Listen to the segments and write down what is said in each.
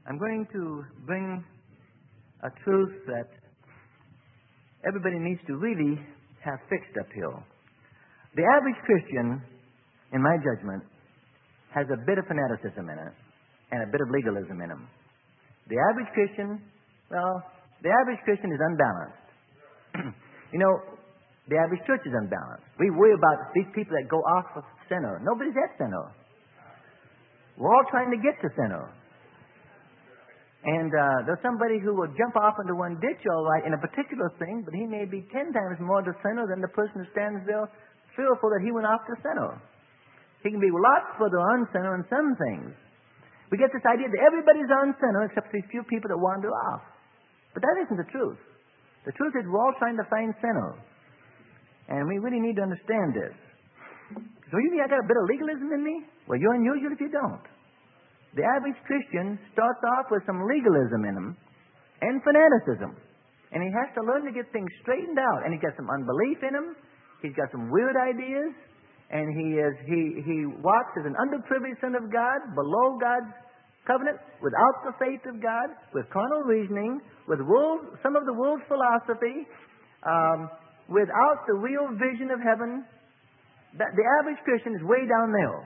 I'm going to bring a truth that everybody needs to really have fixed up here. The average Christian, in my judgment, has a bit of fanaticism in it and a bit of legalism in him. The average Christian, the average Christian is unbalanced. The average church is unbalanced. We worry about these people that go off of center. Nobody's at center. We're all trying to get to center. And there's somebody who will jump off into one ditch all right in a particular thing, but he may be 10 times more to center than the person who stands there fearful that he went off to center. He can be a lot further on center in some things. We get this idea that everybody's on center except these few people that wander off. But that isn't the truth. The truth is we're all trying to find center. And we really need to understand this. So you think I got a bit of legalism in me? Well, you're unusual if you don't. The average Christian starts off with some legalism in him and fanaticism. And he has to learn to get things straightened out. And he's got some unbelief in him. He's got some weird ideas. And he walks as an underprivileged son of God, below God's covenant, without the faith of God, with carnal reasoning, with some of the world's philosophy, without the real vision of heaven. The average Christian is way down there.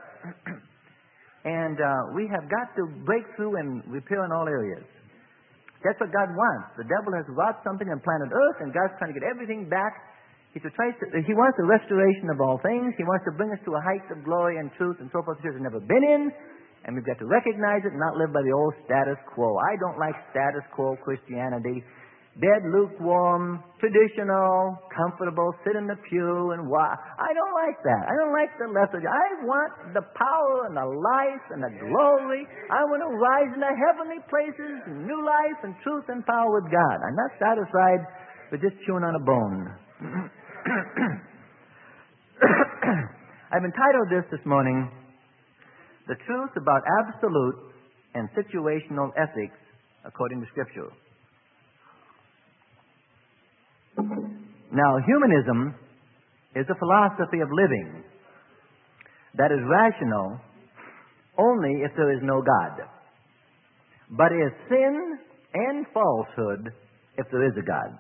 And we have got to break through and repair in all areas. That's what God wants. The devil has wrought something on planet Earth, and God's trying to get everything back. He wants the restoration of all things. He wants to bring us to a height of glory and truth and so forth that has never been in. And we've got to recognize it and not live by the old status quo. I don't like status quo Christianity. Dead, lukewarm, traditional, comfortable, sit in the pew and watch. I don't like that. I don't like the lethargy. I want the power and the life and the glory. I want to rise in the heavenly places, new life and truth and power with God. I'm not satisfied with just chewing on a bone. I've entitled this morning, The Truth About Absolute and Situational Ethics According to Scripture. Now, humanism is a philosophy of living that is rational only if there is no God, but is sin and falsehood if there is a God.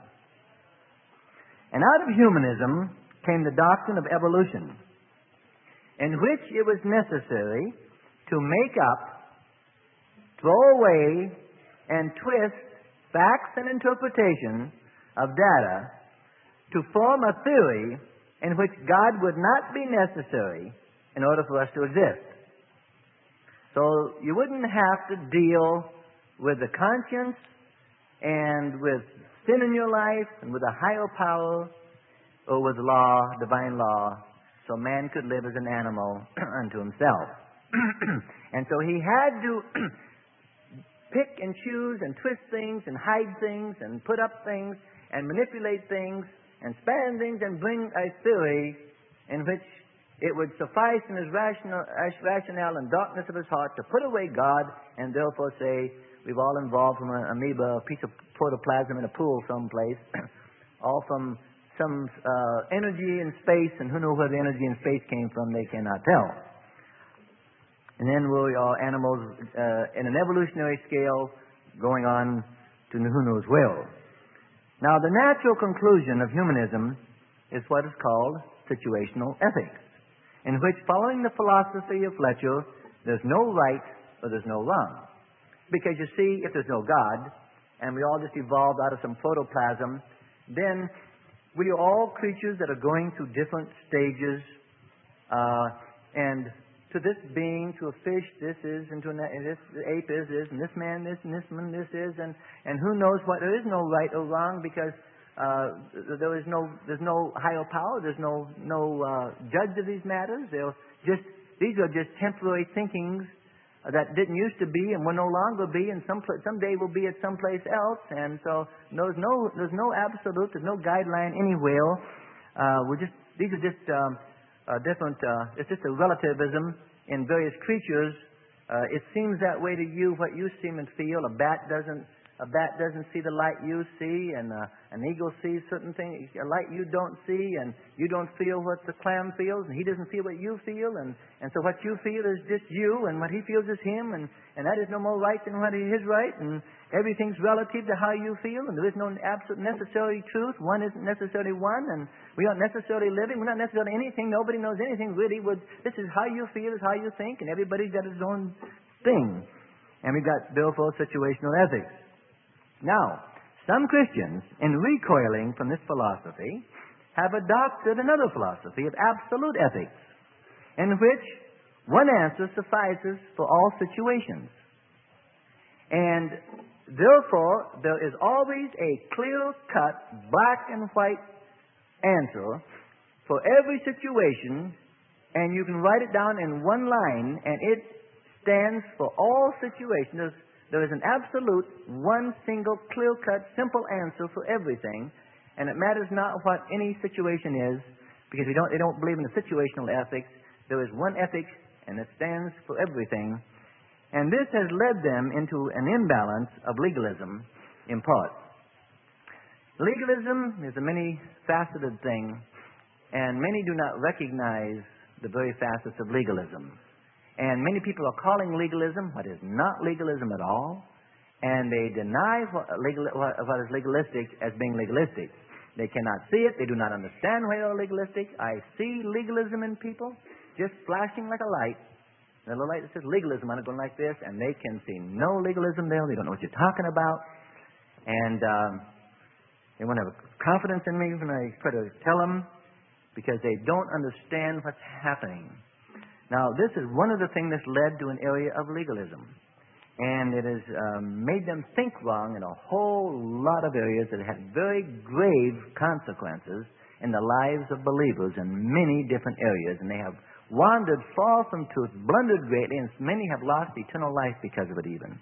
And out of humanism came the doctrine of evolution, in which it was necessary to make up, throw away, and twist facts and interpretation of data to form a theory in which God would not be necessary in order for us to exist. So you wouldn't have to deal with the conscience and with sin in your life and with a higher power or with law, divine law, so man could live as an animal unto himself. And so he had to pick and choose and twist things and hide things and put up things and manipulate things and span things and bring a theory in which it would suffice in his rationale and darkness of his heart to put away God and therefore say, we've all evolved from an amoeba, a piece of protoplasm in a pool someplace, all from some energy in space, and who knows where the energy in space came from, they cannot tell. And then we are animals in an evolutionary scale going on to who knows where. Now, the natural conclusion of humanism is what is called situational ethics, in which, following the philosophy of Fletcher, there's no right or there's no wrong. Because you see, if there's no God, and we all just evolved out of some protoplasm, then we are all creatures that are going through different stages, and to this being, to a fish, this is, and to this ape is this, and this man this, and this man this is, and who knows what? There is no right or wrong because there's no higher power. There's no judge of these matters. These are just temporary thinkings that didn't used to be and will no longer be, and someday will be at someplace else. And so there's no absolute. There's no guideline anywhere. These are just different. It's just a relativism in various creatures. It seems that way to you, what you seem and feel. A bat doesn't A bat doesn't see the light you see, and an eagle sees certain things, a light you don't see, and you don't feel what the clam feels, and he doesn't feel what you feel, and so what you feel is just you, and what he feels is him, and that is no more right than what is right, and everything's relative to how you feel, and there is no absolute necessary truth. One isn't necessarily one, and we aren't necessarily living. We're not necessarily anything. Nobody knows anything really. This is how you feel, is how you think, and everybody's got his own thing. And we've got billfold situational ethics. Now, some Christians, in recoiling from this philosophy, have adopted another philosophy of absolute ethics, in which one answer suffices for all situations. And therefore, there is always a clear-cut, black and white answer for every situation, and you can write it down in one line, and it stands for all situations. There is an absolute, one single, clear-cut, simple answer for everything, and it matters not what any situation is, because they don't believe in the situational ethics. There is one ethic, and it stands for everything. And this has led them into an imbalance of legalism, in part. Legalism is a many-faceted thing, and many do not recognize the very facets of legalism. And many people are calling legalism what is not legalism at all, and they deny what is legalistic as being legalistic. They cannot see it. They do not understand why they're legalistic. I see legalism in people just flashing like a light. The little light that says legalism on it going like this, and they can see no legalism there. They don't know what you're talking about. And they won't have confidence in me when I try to tell them, because they don't understand what's happening. Now, this is one of the things that's led to an area of legalism. And it has made them think wrong in a whole lot of areas that had very grave consequences in the lives of believers in many different areas. And they have wandered far from truth, blundered greatly, and many have lost eternal life because of it even.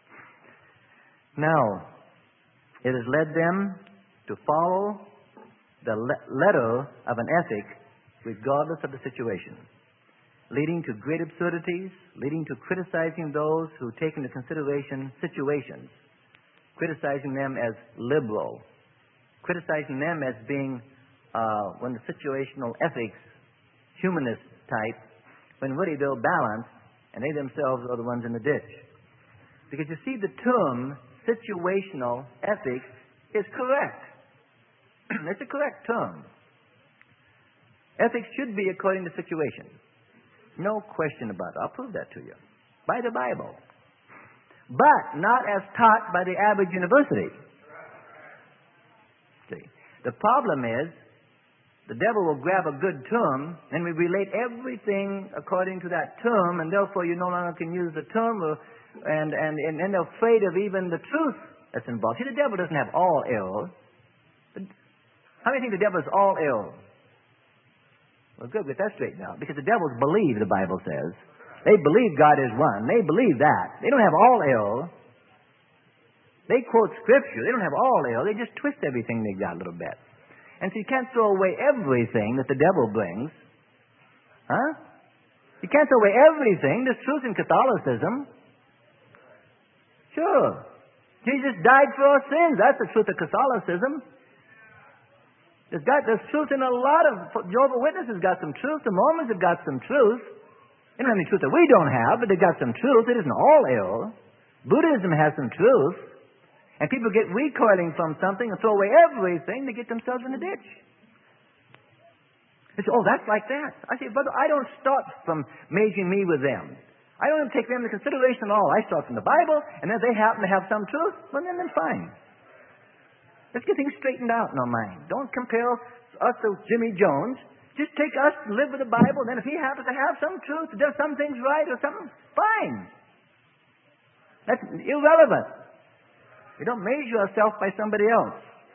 Now, it has led them to follow the letter of an ethic regardless of the situation, leading to great absurdities, leading to criticizing those who take into consideration situations, criticizing them as liberal, criticizing them as being one of the situational ethics, humanist type, when really they're balanced, and they themselves are the ones in the ditch. Because you see, the term situational ethics is correct. It's a correct term. Ethics should be according to situation. No question about it. I'll prove that to you. By the Bible. But not as taught by the average university. See, the problem is, the devil will grab a good term, and we relate everything according to that term, and therefore you no longer can use the term, and they're afraid of even the truth that's involved. See, the devil doesn't have all error. How many think the devil is all error? Well, good, get that straightened out. Because the devils believe, the Bible says. They believe God is one. They believe that. They don't have all error. They quote Scripture. They don't have all error. They just twist everything they got a little bit. And so you can't throw away everything that the devil brings. Huh? You can't throw away everything. There's truth in Catholicism. Sure. Jesus died for our sins. That's the truth of Catholicism. There's truth in a lot of... Jehovah's Witnesses got some truth. The Mormons have got some truth. They don't have any truth that we don't have, but they've got some truth. It isn't all error. Buddhism has some truth. And people get recoiling from something and throw away everything to get themselves in the ditch. They say, oh, that's like that. I say, brother, I don't start from measuring me with them. I don't even take them into consideration at all. I start from the Bible, and if they happen to have some truth, well, then fine. Let's get things straightened out in our mind. Don't compare us to Jimmy Jones. Just take us and live with the Bible, and then if he happens to have some truth, does some things right or something, fine. That's irrelevant. We don't measure ourselves by somebody else.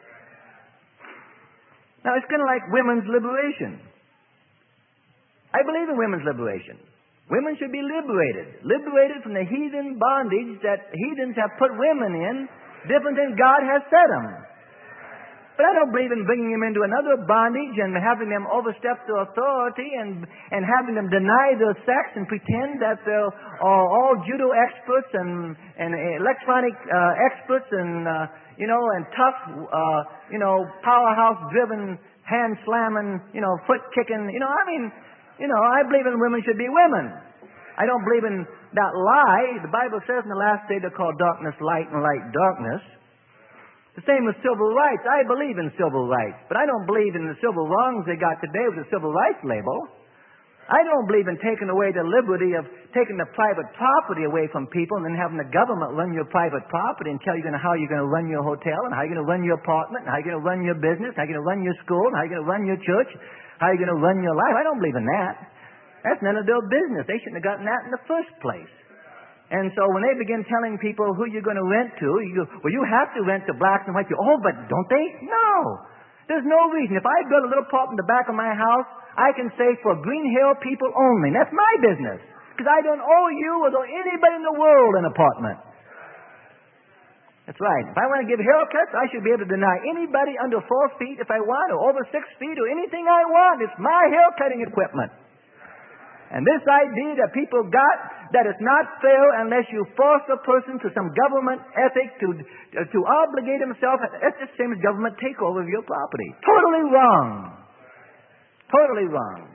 Now, it's kind of like women's liberation. I believe in women's liberation. Women should be liberated. Liberated from the heathen bondage that heathens have put women in, different than God has set them. But I don't believe in bringing them into another bondage and having them overstep their authority and having them deny their sex and pretend that they're all judo experts and electronic experts and and tough powerhouse-driven, hand-slamming, foot-kicking. I believe in women should be women. I don't believe in that lie. The Bible says in the last day they'll call darkness light and light darkness. The same with civil rights. I believe in civil rights, but I don't believe in the civil wrongs they got today with the civil rights label. I don't believe in taking away the liberty of taking the private property away from people and then having the government run your private property and tell you how you're going to run your hotel and how you're going to run your apartment and how you're going to run your business, how you're going to run your school, and how you're going to run your church, how you're going to run your life. I don't believe in that. That's none of their business. They shouldn't have gotten that in the first place. And so when they begin telling people who you're going to rent to, you go, well, you have to rent to blacks and white people. Oh, but don't they? No. There's no reason. If I build a little part in the back of my house, I can say for Green Hill people only. And that's my business. Because I don't owe you or anybody in the world an apartment. That's right. If I want to give haircuts, I should be able to deny anybody under 4 feet if I want, or over 6 feet, or anything I want. It's my haircutting equipment. And this idea that people got that it's not fair unless you force a person to some government ethic to obligate himself, that's the same as government takeover of your property. Totally wrong. Totally wrong.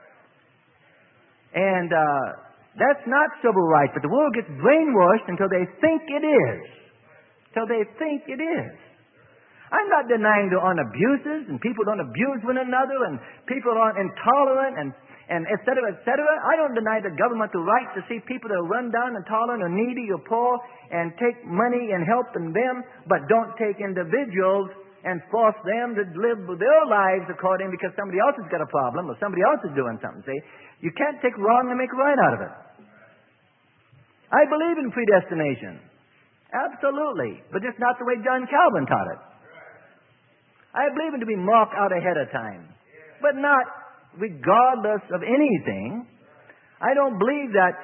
And that's not civil rights, but the world gets brainwashed until they think it is. Till they think it is. I'm not denying there aren't abuses, and people don't abuse one another, and people aren't intolerant, and et cetera, et cetera. I don't deny the government the right to see people that are run down, intolerant, or needy, or poor, and take money and help them, but don't take individuals and force them to live their lives according because somebody else has got a problem or somebody else is doing something. See, you can't take wrong and make right out of it. I believe in predestination. Absolutely. But just not the way John Calvin taught it. I believe in to be marked out ahead of time. But not regardless of anything. I don't believe that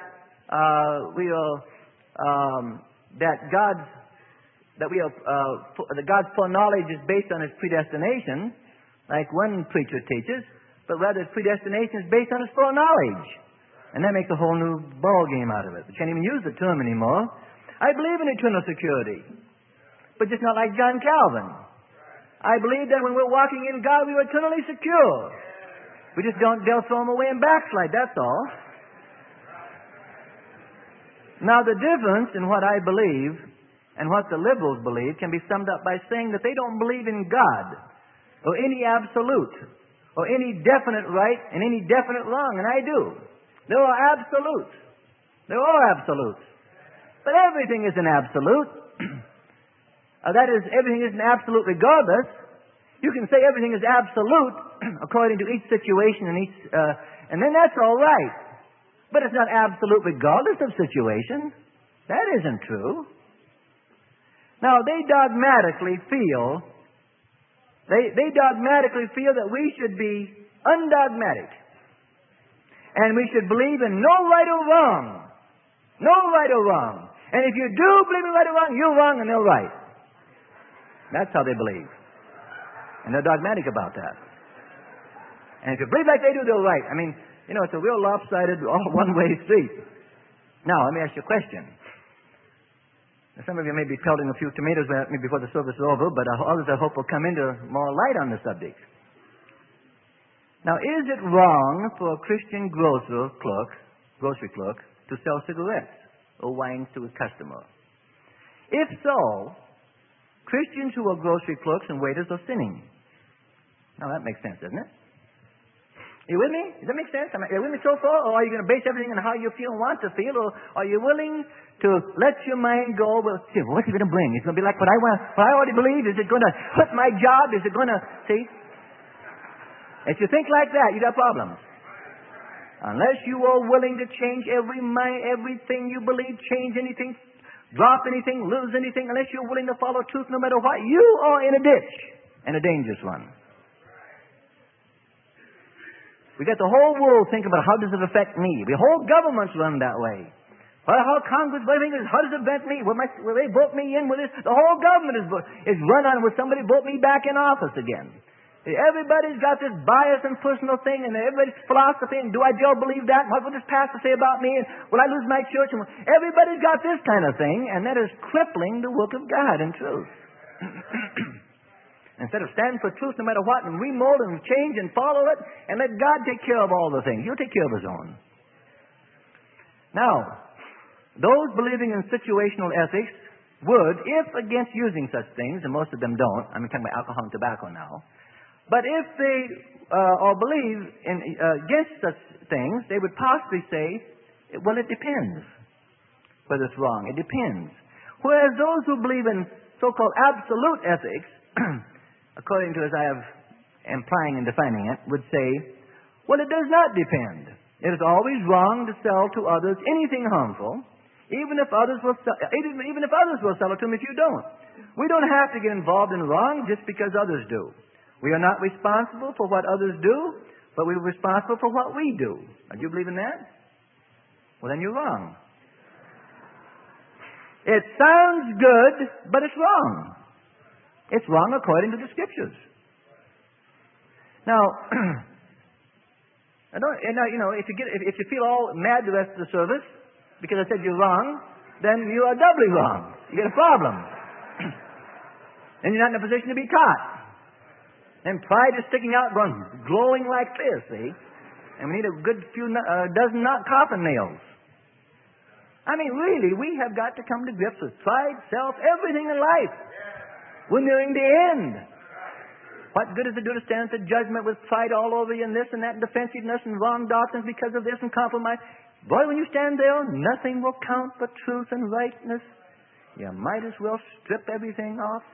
God's foreknowledge is based on His predestination, like one preacher teaches, but rather His predestination is based on His foreknowledge, and that makes a whole new ball game out of it. We can't even use the term anymore. I believe in eternal security, but just not like John Calvin. I believe that when we're walking in God, we are eternally secure. We just don't throw them away and backslide, that's all. Now, the difference in what I believe and what the liberals believe can be summed up by saying that they don't believe in God or any absolute or any definite right and any definite wrong, and I do. There are absolutes. There are absolutes. But everything is an absolute. That is, everything is an absolute regardless. You can say everything is absolute according to each situation and then that's all right. But it's not absolute regardless of situation. That isn't true. Now, they dogmatically feel that we should be undogmatic. And we should believe in no right or wrong. No right or wrong. And if you do believe in right or wrong, you're wrong and they're right. That's how they believe. And they're dogmatic about that. And if you believe like they do, they're right. I mean, it's a real lopsided, all one-way street. Now, let me ask you a question. Now, some of you may be pelting a few tomatoes at me before the service is over, but others I hope will come into more light on the subject. Now, is it wrong for a Christian grocery clerk to sell cigarettes or wine to a customer? If so, Christians who are grocery clerks and waiters are sinning. Now, that makes sense, doesn't it? Are you with me? Does that make sense? Are you with me so far? Or are you going to base everything on how you feel and want to feel? Or are you willing to let your mind go, well, what's it going to bring? It's going to be like what I already believe. Is it going to hurt my job? Is it going to, see? If you think like that, you got problems. Unless you are willing to change everything you believe, change anything, drop anything, lose anything, unless you're willing to follow truth no matter what, you are in a ditch, and a dangerous one. We got the whole world thinking about how does it affect me. The whole government's run that way. Well, how Congress, how does it prevent me? Will they vote me in with this? The whole government is run on with somebody vote me back in office again. Everybody's got this bias and personal thing, and everybody's philosophy, and do I still believe that? What will this pastor say about me? And will I lose my church? And everybody's got this kind of thing, and that is crippling the work of God and truth. Instead of standing for truth no matter what, and remold and change and follow it, and let God take care of all the things. He'll take care of His own. Now, those believing in situational ethics would, if against using such things, and most of them don't, I'm talking about alcohol and tobacco now, but if they or believe in against such things, they would possibly say, well, it depends whether it's wrong. It depends. Whereas those who believe in so-called absolute ethics, according to as I am implying and defining it, would say, well, it does not depend. It is always wrong to sell to others anything harmful, even if others will sell it to them if you don't. We don't have to get involved in wrong just because others do. We are not responsible for what others do, but we're responsible for what we do. Do you believe in that? Well, then you're wrong. It sounds good, but it's wrong. It's wrong according to the Scriptures. Now, if you feel all mad the rest of the service because I said you're wrong, then you are doubly wrong. You get a problem. And you're not in a position to be taught. And pride is sticking out, glowing like this, see? And we need a good few dozen coffin nails. I mean, really, we have got to come to grips with pride, self, everything in life. We're nearing the end. What good does it do to stand at the judgment with pride all over you and this and that, defensiveness and wrong doctrines because of this and compromise? Boy, when you stand there, nothing will count but truth and rightness. You might as well strip everything off.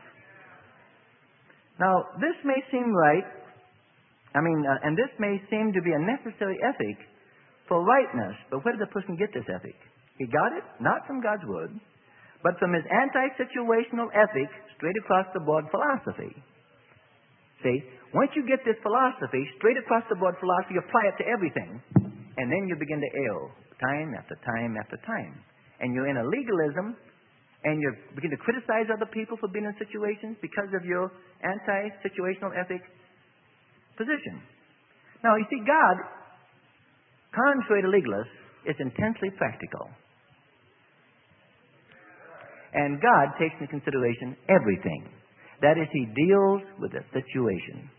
Now, this may seem right. And this may seem to be a necessary ethic for rightness. But where did the person get this ethic? He got it not from God's Word, but from his anti-situational ethic, straight across the board philosophy. See, once you get this philosophy, straight across the board philosophy, you apply it to everything, and then you begin to err time after time after time. And you're in a legalism, and you begin to criticize other people for being in situations because of your anti-situational ethic position. Now, you see, God, contrary to legalists, is intensely practical. And God takes into consideration everything. That is, He deals with the situation.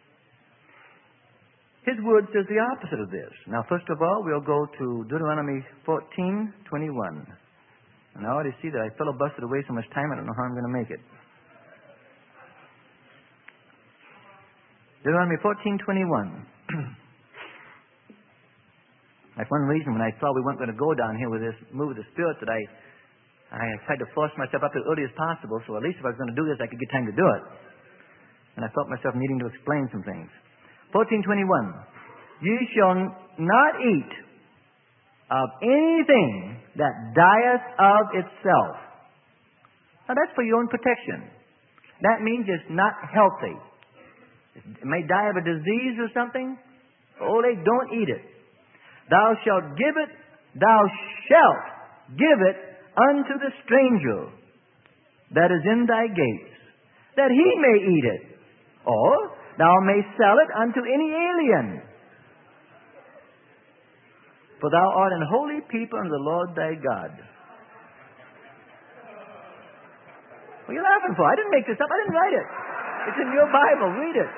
His Word says the opposite of this. Now, first of all, we'll go to Deuteronomy 14:21. And I already see that I filibustered away so much time, I don't know how I'm going to make it. Deuteronomy 14:21. That's one reason when I saw we weren't going to go down here with this move of the Spirit that I tried to force myself up as early as possible, so at least if I was going to do this, I could get time to do it. And I felt myself needing to explain some things. 14:21. You shall not eat of anything that dieth of itself. Now that's for your own protection. That means it's not healthy. It may die of a disease or something. Oh, they don't eat it. Thou shalt give it unto the stranger that is in thy gates, that he may eat it. Or thou mayst sell it unto any alien. For thou art an holy people unto the Lord thy God. What are you laughing for? I didn't make this up. I didn't write it. It's in your Bible. Read it.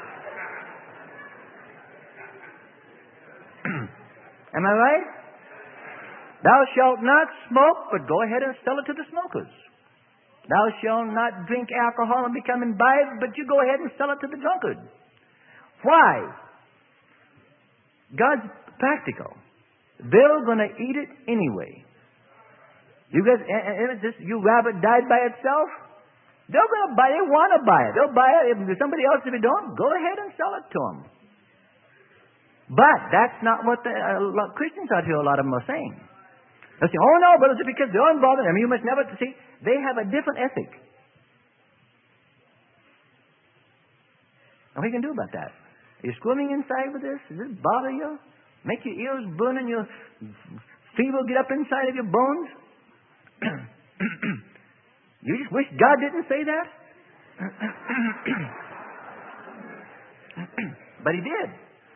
Am I right? Thou shalt not smoke, but go ahead and sell it to the smokers. Thou shalt not drink alcohol and become imbibed, but you go ahead and sell it to the drunkard. Why? God's practical. They're going to eat it anyway. You guys, you rabbit died by itself? They're going to buy it. They want to buy it. They'll buy it. If somebody else, if you don't, go ahead and sell it to them. But that's not what Christians out here, a lot of them are saying. They're saying, oh no, brothers, because they're involved in them, you must never see. They have a different ethic. Now, what are you going to do about that? Are you squirming inside with this? Does this bother you? Make your ears burn and your fever get up inside of your bones? You just wish God didn't say that? But He did.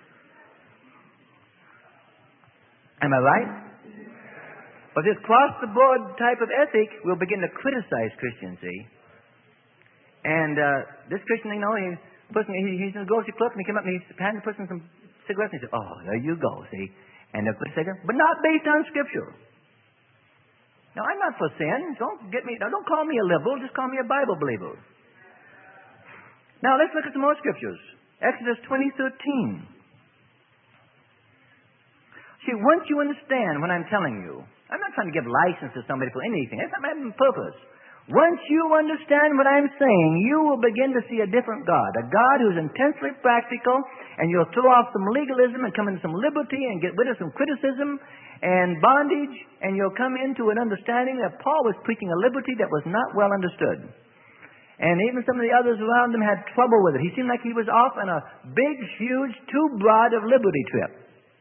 Am I right? But this cross-the-board type of ethic will begin to criticize Christians, see? And this Christian, he he's in the grocery clerk, and he came up and he handed the person some cigarettes, and he said, "Oh, there you go, see?" And they'll put a cigarette, but not based on Scripture. Now, I'm not for sin. Don't call me a liberal. Just call me a Bible believer. Now, let's look at some more Scriptures. Exodus 20:13. See, once you understand what I'm telling you, I'm not trying to give license to somebody for anything. That's not my purpose. Once you understand what I'm saying, you will begin to see a different God. A God who's intensely practical, and you'll throw off some legalism and come into some liberty and get rid of some criticism and bondage, and you'll come into an understanding that Paul was preaching a liberty that was not well understood. And even some of the others around him had trouble with it. He seemed like he was off on a big, huge, too broad of liberty trip.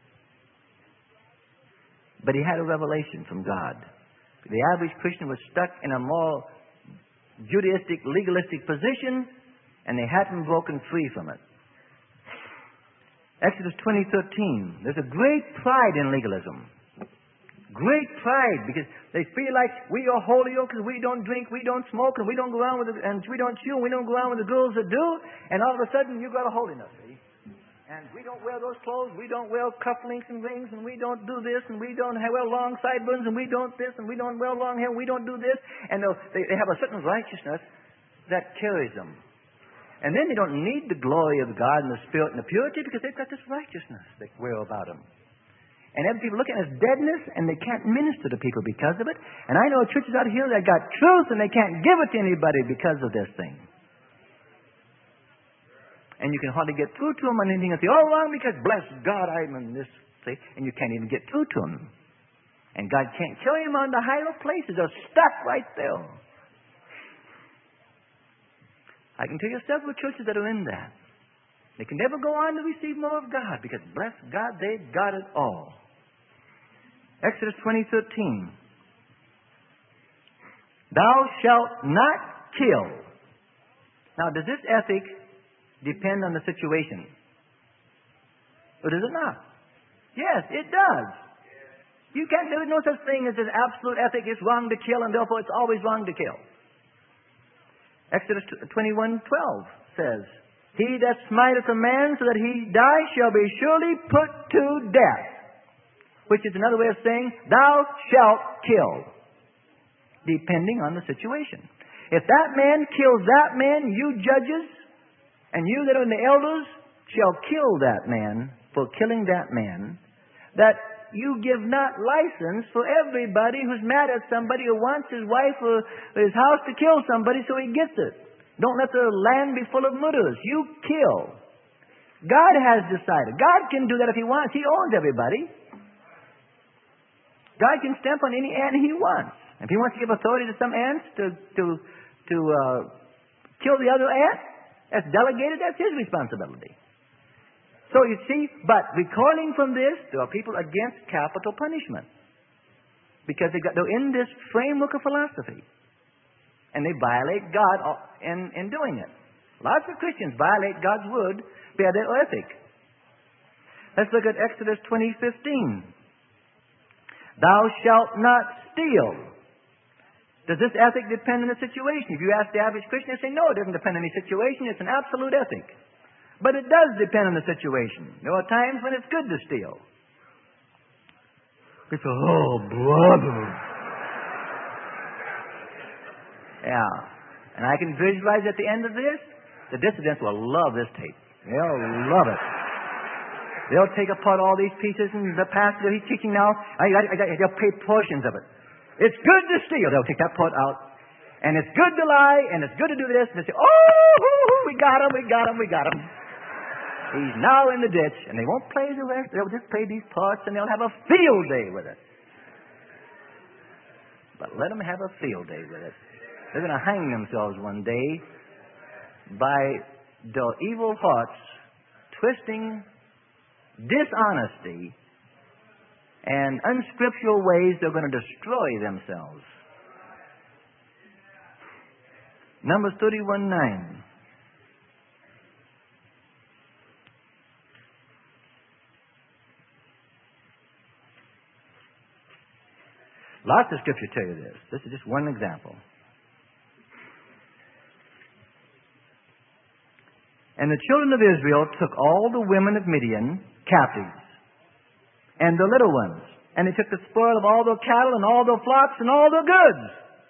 But he had a revelation from God. The average Christian was stuck in a more Judaistic, legalistic position, and they hadn't broken free from it. Exodus 20:13. There's a great pride in legalism. Great pride, because they feel like we are holier because we don't drink, we don't smoke, and we don't go around and we don't chew, and we don't go around with the girls that do, and all of a sudden you've got a holiness, see? And we don't wear those clothes, we don't wear cufflinks and rings, and we don't do this, and we don't wear long sideburns, and we don't this, and we don't wear long hair, and we don't do this. And they have a certain righteousness that carries them. And then they don't need the glory of God and the Spirit and the purity because they've got this righteousness they wear about them. And every people look at it as deadness, and they can't minister to people because of it. And I know churches out here that got truth, and they can't give it to anybody because of this thing. And you can hardly get through to them on anything that's all wrong because, bless God, I'm in this, see? And you can't even get through to them. And God can't carry them on the higher places. They're stuck right there. I can tell you several churches that are in that. They can never go on to receive more of God because, bless God, they've got it all. Exodus 20:13. Thou shalt not kill. Now, does this ethic depend on the situation? Or does it not? Yes, it does. You can't, there is no such thing as this absolute ethic. It's wrong to kill, and therefore it's always wrong to kill. Exodus 21:12 says, He that smiteth a man so that he die shall be surely put to death. Which is another way of saying, thou shalt kill. Depending on the situation. If that man kills that man, you judges, and you that are in the elders shall kill that man for killing that man, that you give not license for everybody who's mad at somebody who wants his wife or his house to kill somebody so he gets it. Don't let the land be full of murderers. You kill. God has decided. God can do that if He wants. He owns everybody. God can stamp on any ant He wants. If He wants to give authority to some ants to kill the other ant, that's delegated. That's His responsibility. So you see, but recoiling from this, there are people against capital punishment because they're in this framework of philosophy, and they violate God in doing it. Lots of Christians violate God's word by their ethic. Let's look at Exodus 20:15. Thou shalt not steal. Does this ethic depend on the situation? If you ask the average Christian, they say, no, it doesn't depend on any situation. It's an absolute ethic. But it does depend on the situation. There are times when it's good to steal. It's oh, brother. Yeah. And I can visualize at the end of this, the dissidents will love this tape. They'll love it. They'll take apart all these pieces, and the pastor, he's teaching now, they'll pay portions of it. It's good to steal. They'll take that part out. And it's good to lie, and it's good to do this. And they say, oh, we got him, we got him, we got him. He's now in the ditch, and they won't play the rest. They'll just play these parts, and they'll have a field day with it. But let them have a field day with it. They're going to hang themselves one day by their evil hearts, twisting dishonesty and unscriptural ways. They're going to destroy themselves. Numbers 31:9. Lots of scripture tell you this. This is just one example. And the children of Israel took all the women of Midian captives, and the little ones, and they took the spoil of all their cattle and all their flocks and all their goods.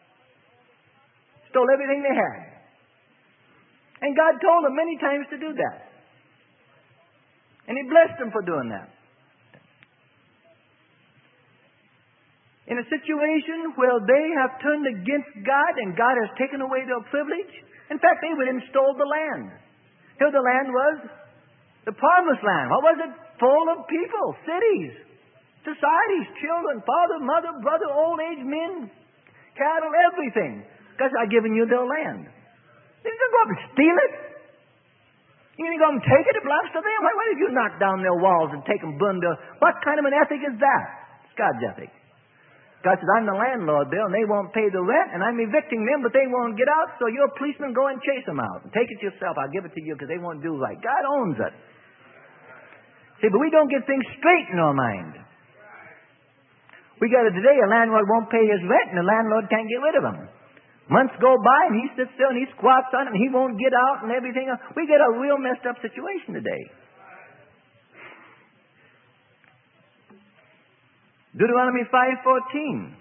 Stole everything they had. And God told them many times to do that. And He blessed them for doing that. In a situation where they have turned against God and God has taken away their privilege, in fact, they went and stole the land. Here the land was the promised land. What was it? Full of people, cities, societies, children, father, mother, brother, old age men, cattle, everything. Because I've given you their land. You didn't go up and steal it. You didn't go up and take it. It belongs to them. Why did you knock down their walls and take them, burn their... What kind of an ethic is that? It's God's ethic. God says, I'm the landlord, Bill, and they won't pay the rent, and I'm evicting them, but they won't get out, so your policemen go and chase them out. And take it yourself. I'll give it to you because they won't do right. God owns it. See, but we don't get things straight in our mind. We got it today, a landlord won't pay his rent, and the landlord can't get rid of him. Months go by, and he sits there, and he squats on it, and he won't get out, and everything else. We get a real messed up situation today. Deuteronomy 5:14.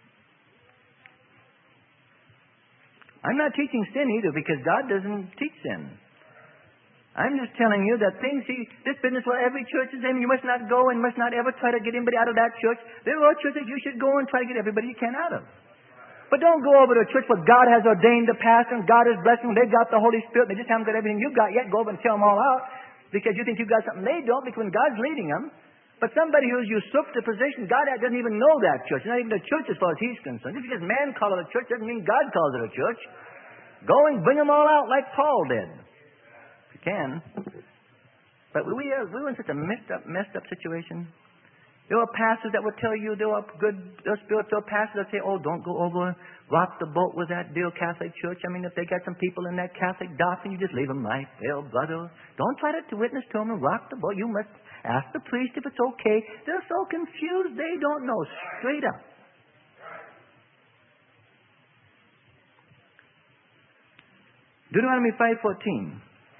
I'm not teaching sin either because God doesn't teach sin. I'm just telling you that things, this business where every church is in, you must not go and must not ever try to get anybody out of that church. There are churches you should go and try to get everybody you can out of. But don't go over to a church where God has ordained the pastor and God is blessing them. They've got the Holy Spirit. They just haven't got everything you've got yet. Go over and tell them all out because you think you've got something they don't, because when God's leading them. But somebody who's usurped a position, God doesn't even know that church. It's not even a church as far as He's concerned. Just because man calls it a church doesn't mean God calls it a church. Go and bring them all out like Paul did. If you can. But we were in such a messed up situation. There were pastors that would tell you, there were spirit-filled pastors that say, oh, don't go over, rock the boat with that dear Catholic church. I mean, if they got some people in that Catholic doctrine, you just leave them right there, brother. Don't try to witness to them and rock the boat. You must ask the priest if it's okay. They're so confused, they don't know straight up. Deuteronomy 5:14.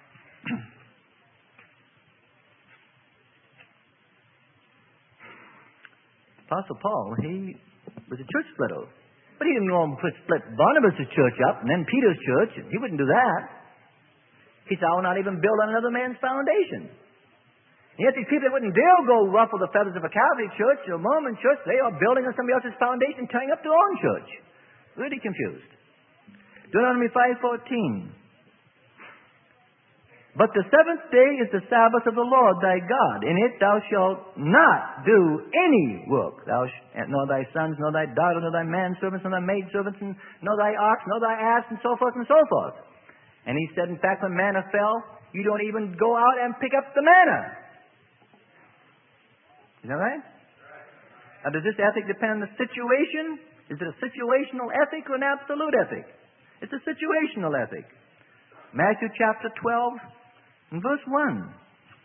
Apostle Paul, he was a church splitter. But he didn't go and split Barnabas' church up and then Peter's church. He wouldn't do that. He said, I will not even build on another man's foundation. And yet these people that wouldn't dare go ruffle the feathers of a Catholic church or a Mormon church, they are building on somebody else's foundation, tearing up their own church. Really confused. Deuteronomy 5:14. But the seventh day is the Sabbath of the Lord thy God. In it thou shalt not do any work. Nor thy sons, nor thy daughter, nor thy manservants, nor thy maidservants, nor thy ox, nor thy ass, and so forth and so forth. And he said, in fact, when manna fell, you don't even go out and pick up the manna. Is that right? Now, does this ethic depend on the situation? Is it a situational ethic or an absolute ethic? It's a situational ethic. Matthew chapter 12. In verse 1.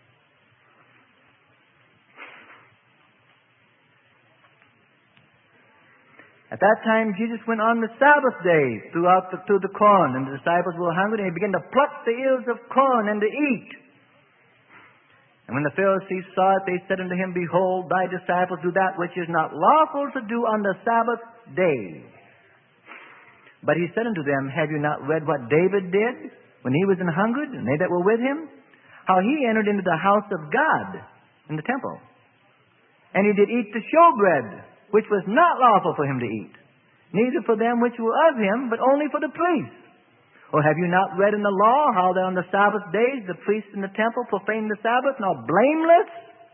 At that time, Jesus went on the Sabbath day through the corn, and the disciples were hungry, and he began to pluck the ears of corn and to eat. And when the Pharisees saw it, they said unto him, Behold, thy disciples do that which is not lawful to do on the Sabbath day. But he said unto them, Have you not read what David did when he was an hungered, and they that were with him? How he entered into the house of God in the temple. And he did eat the showbread, which was not lawful for him to eat, neither for them which were of him, but only for the priests. Or have you not read in the law how that on the Sabbath days the priests in the temple profaned the Sabbath and are blameless?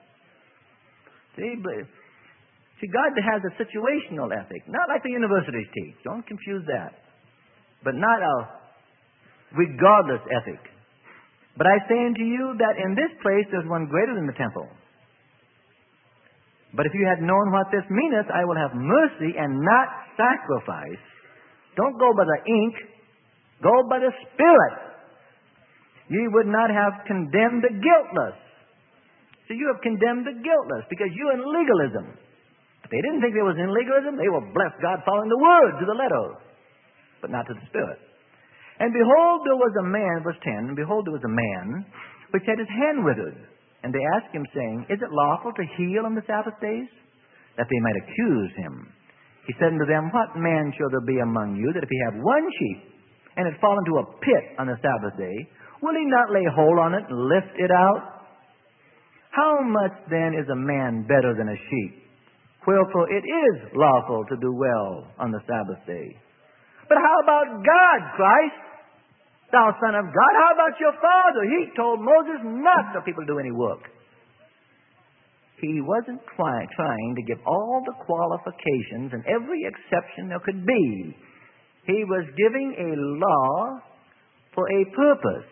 See, God has a situational ethic, not like the universities teach. Don't confuse that. But not a regardless ethic. But I say unto you that in this place there's one greater than the temple. But if you had known what this meaneth, I will have mercy and not sacrifice. Don't go by the ink. Go by the Spirit. Ye would not have condemned the guiltless. So you have condemned the guiltless because you're in legalism. If they didn't think there was in legalism, they will bless God following the Word to the letter, but not to the Spirit. And behold, there was a man, verse 10, and behold, there was a man which had his hand withered. And they asked him, saying, Is it lawful to heal on the Sabbath days? That they might accuse him. He said unto them, What man shall there be among you, that if he have one sheep, and it fall into a pit on the Sabbath day, will he not lay hold on it and lift it out? How much then is a man better than a sheep? Wherefore it is lawful to do well on the Sabbath day. But how about God, Christ, thou Son of God? How about your Father? He told Moses not for people to do any work. He wasn't trying to give all the qualifications and every exception there could be. He was giving a law for a purpose.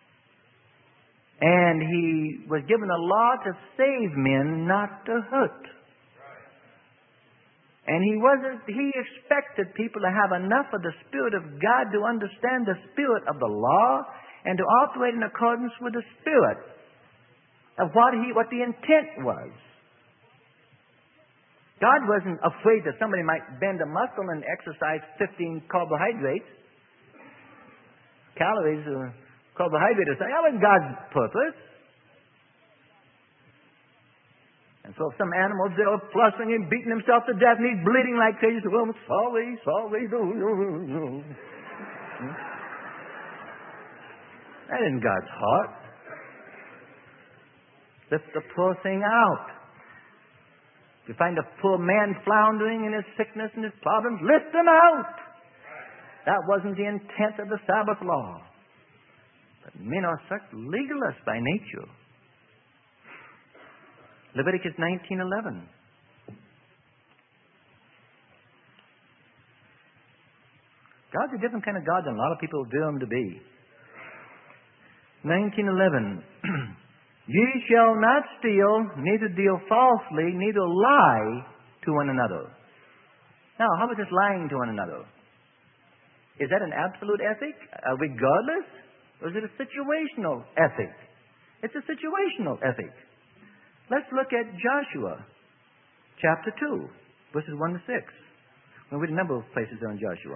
And he was given a law to save men, not to hurt. And he expected people to have enough of the Spirit of God to understand the spirit of the law and to operate in accordance with the Spirit of what the intent was. God wasn't afraid that somebody might bend a muscle and exercise 15 carbohydrates. Calories or carbohydrates. That was God's purpose. And so if some animal's there flushing and beating himself to death and he's bleeding like crazy, he says, well, sorry. That isn't God's heart. Lift the poor thing out. If you find a poor man floundering in his sickness and his problems, lift him out. That wasn't the intent of the Sabbath law. But men are such legalists by nature. Leviticus 19:11. God's a different kind of God than a lot of people do him to be. 19:11. Ye shall not steal, neither deal falsely, neither lie to one another. Now, how about just lying to one another? Is that an absolute ethic, regardless? Or is it a situational ethic? It's a situational ethic. Let's look at Joshua chapter 2, verses 1 to 6. We'll read a number of places there in Joshua.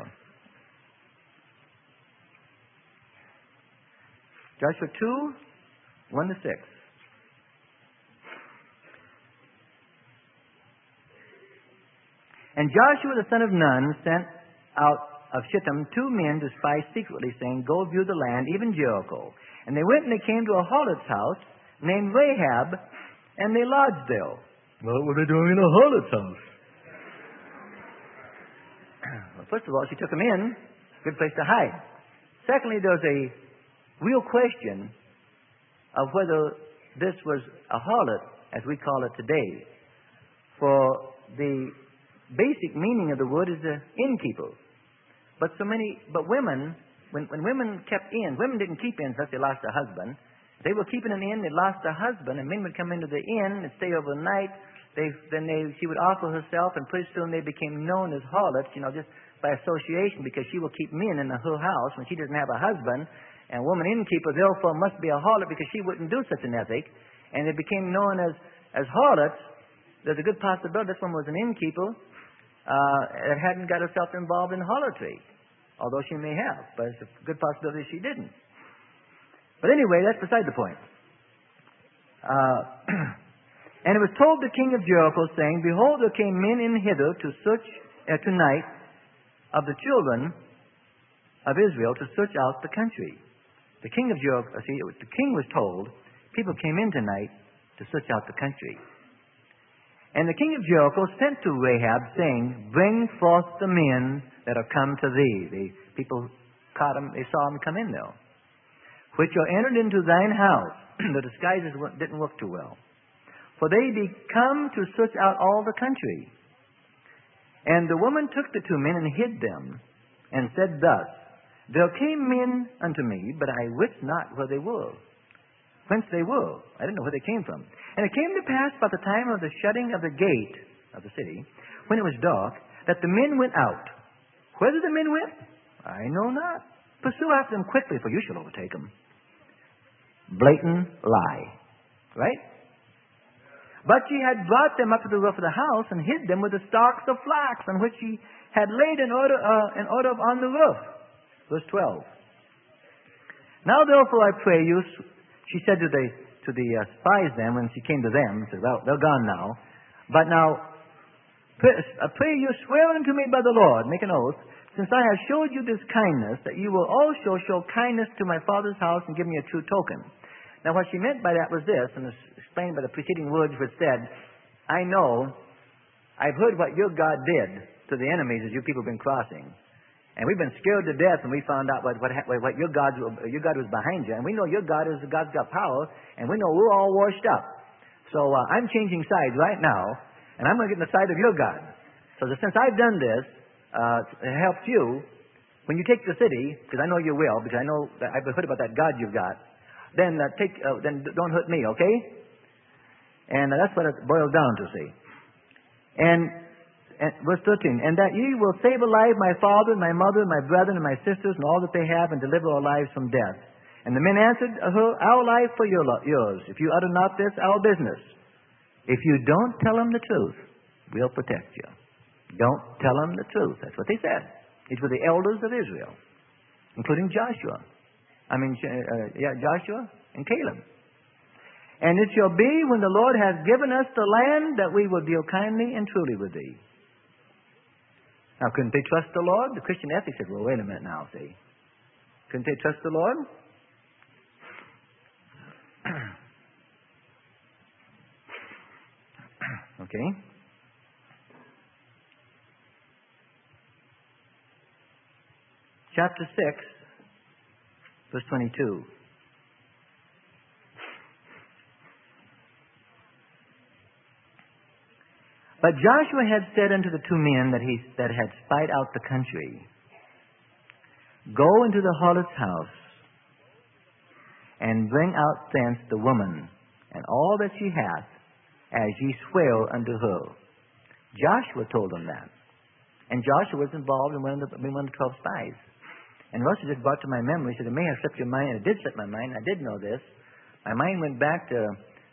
Joshua 2, 1 to 6. And Joshua the son of Nun sent out of Shittim 2 men to spy secretly, saying, Go view the land, even Jericho. And they went and they came to a harlot's house named Rahab, and they lodged there. What were they doing in a harlot's house? Well, first of all, she took them in. Good place to hide. Secondly, there's a real question of whether this was a harlot, as we call it today. For the basic meaning of the word is an innkeeper. But women, when women kept in, women didn't keep in unless they lost their husband. They were keeping an inn, they lost their husband, and men would come into the inn and stay overnight. She would offer herself, and pretty soon they became known as harlots, just by association, because she will keep men in her house when she doesn't have a husband. And a woman innkeeper, therefore, must be a harlot because she wouldn't do such an ethic. And they became known as harlots. There's a good possibility this one was an innkeeper that hadn't got herself involved in harlotry, although she may have. But it's a good possibility she didn't. But anyway, that's beside the point. And it was told the king of Jericho, saying, Behold, there came men in hither to search tonight of the children of Israel to search out the country. The king of Jericho, the king was told, people came in tonight to search out the country. And the king of Jericho sent to Rahab, saying, Bring forth the men that are come to thee. The people caught them, they saw them come in there. Which are entered into thine house. The disguises didn't work too well. For they be come to search out all the country. And the woman took the 2 men and hid them, and said thus, There came men unto me, but I wist not where they were. Whence they were. I didn't know where they came from. And it came to pass by the time of the shutting of the gate of the city, when it was dark, that the men went out. Whether the men went, I know not. Pursue after them quickly, for you shall overtake them. Blatant lie. Right? But she had brought them up to the roof of the house and hid them with the stalks of flax on which she had laid in order on the roof. Verse 12. Now therefore I pray you, she said to the spies then when she came to them, said, well, they're gone now. But now, I pray you swear unto me by the Lord, make an oath, since I have showed you this kindness, that you will also show kindness to my father's house and give me a true token. Now what she meant by that was this, and it's explained by the preceding words which said, I know, I've heard what your God did to the enemies as you people have been crossing. And we've been scared to death when we found out what your God was behind you. And we know your God's got power, and we know we're all washed up. So I'm changing sides right now, and I'm going to get in the side of your God. So since I've done this, it helps you, when you take the city, because I know you will, because I know that I've heard about that God you've got, then don't hurt me, okay? And that's what it boils down to, see. And verse 13, and that ye will save alive my father, and my mother, and my brethren, and my sisters, and all that they have, and deliver our lives from death. And the men answered her, our life for yours. If you utter not this, our business. If you don't tell them the truth, we'll protect you. Don't tell them the truth. That's what they said. These were the elders of Israel, including Joshua. Joshua and Caleb. And it shall be when the Lord has given us the land that we will deal kindly and truly with thee. Now, couldn't they trust the Lord? The Christian ethics said, well, wait a minute now, see. Couldn't they trust the Lord? Okay. Chapter 6, verse 22. But Joshua had said unto the two men that had spied out the country, go into the harlot's house, and bring out thence the woman, and all that she hath, as ye swear unto her. Joshua told them that. And Joshua was involved in one of the 12 spies. And Russia just brought to my memory, said, it may have slipped your mind, and it did slip my mind. I did know this. My mind went back to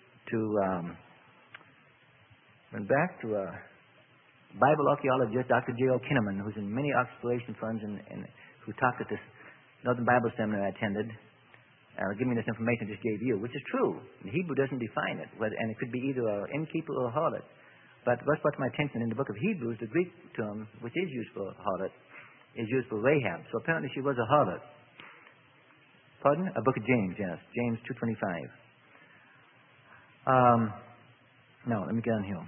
Bible archaeologist, Dr. J.O. Kinnaman, who's in many exploration funds and who talked at this Northern Bible Seminar I attended. Give me this information I just gave you, which is true. The Hebrew doesn't define it, and it could be either an innkeeper or a harlot. But what's brought to my attention in the book of Hebrews, the Greek term, which is used for harlot, is used for Rahab. So apparently she was a harlot. Pardon? A book of James, yes. James 2:25. No, let me get on here.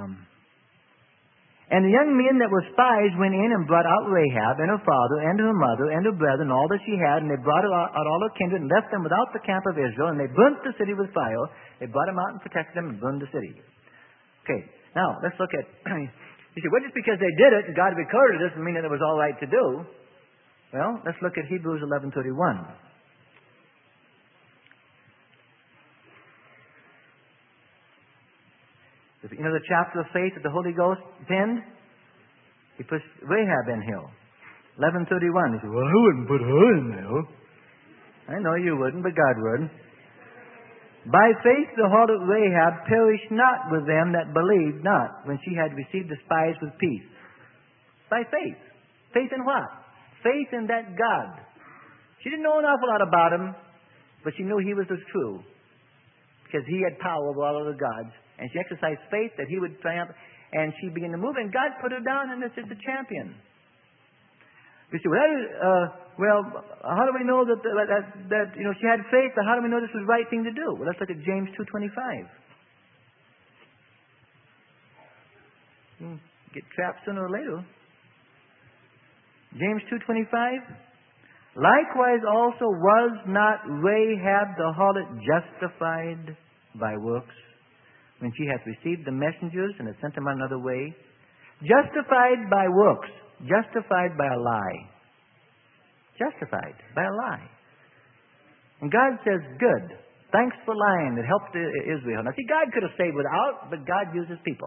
And the young men that were spies went in and brought out Rahab and her father and her mother and her brethren, all that she had, and they brought out all her kindred and left them without the camp of Israel, and they burnt the city with fire. They brought them out and protected them and burned the city. Okay, now let's look at, you say, well, just because they did it and God recorded it doesn't mean that it was all right to do. Well, let's look at Hebrews 11:31. You know the chapter of faith that the Holy Ghost penned? He puts Rahab in here. 11:31. He said, well, I wouldn't put her in there. I know you wouldn't, but God would. By faith the harlot Rahab perished not with them that believed not, when she had received the spies with peace. By faith. Faith in what? Faith in that God. She didn't know an awful lot about him, but she knew he was true, because he had power over all other gods. And she exercised faith that he would triumph. And she began to move, and God put her down, and this is the champion. You say, well, how do we know that she had faith? But how do we know this was the right thing to do? Well, let's look at James 2:25. Get trapped sooner or later. James 2:25. Likewise also was not Rahab the harlot justified by works, when she hath received the messengers and hath sent them on another way? Justified by works. Justified by a lie. Justified by a lie. And God says, good. Thanks for lying that helped Israel. Now see, God could have saved without, but God uses people.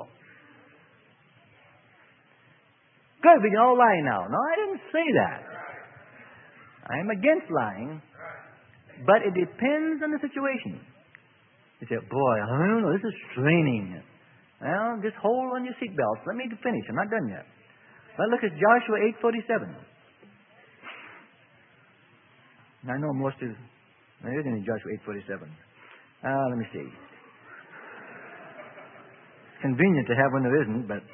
Good, we can all lie now. No, I didn't say that. I am against lying, but it depends on the situation. You say, boy, I don't know, this is straining. Well, just hold on your seatbelts. Let me finish. I'm not done yet. Well, look at Joshua 8:47. I know most of... There isn't any Joshua 8:47. Let me see. It's convenient to have one there isn't, but...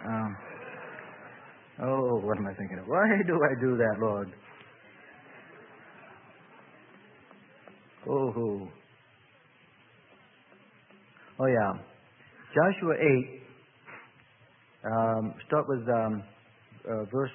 what am I thinking of? Why do I do that, Lord? Oh, yeah. Joshua 8, start with verse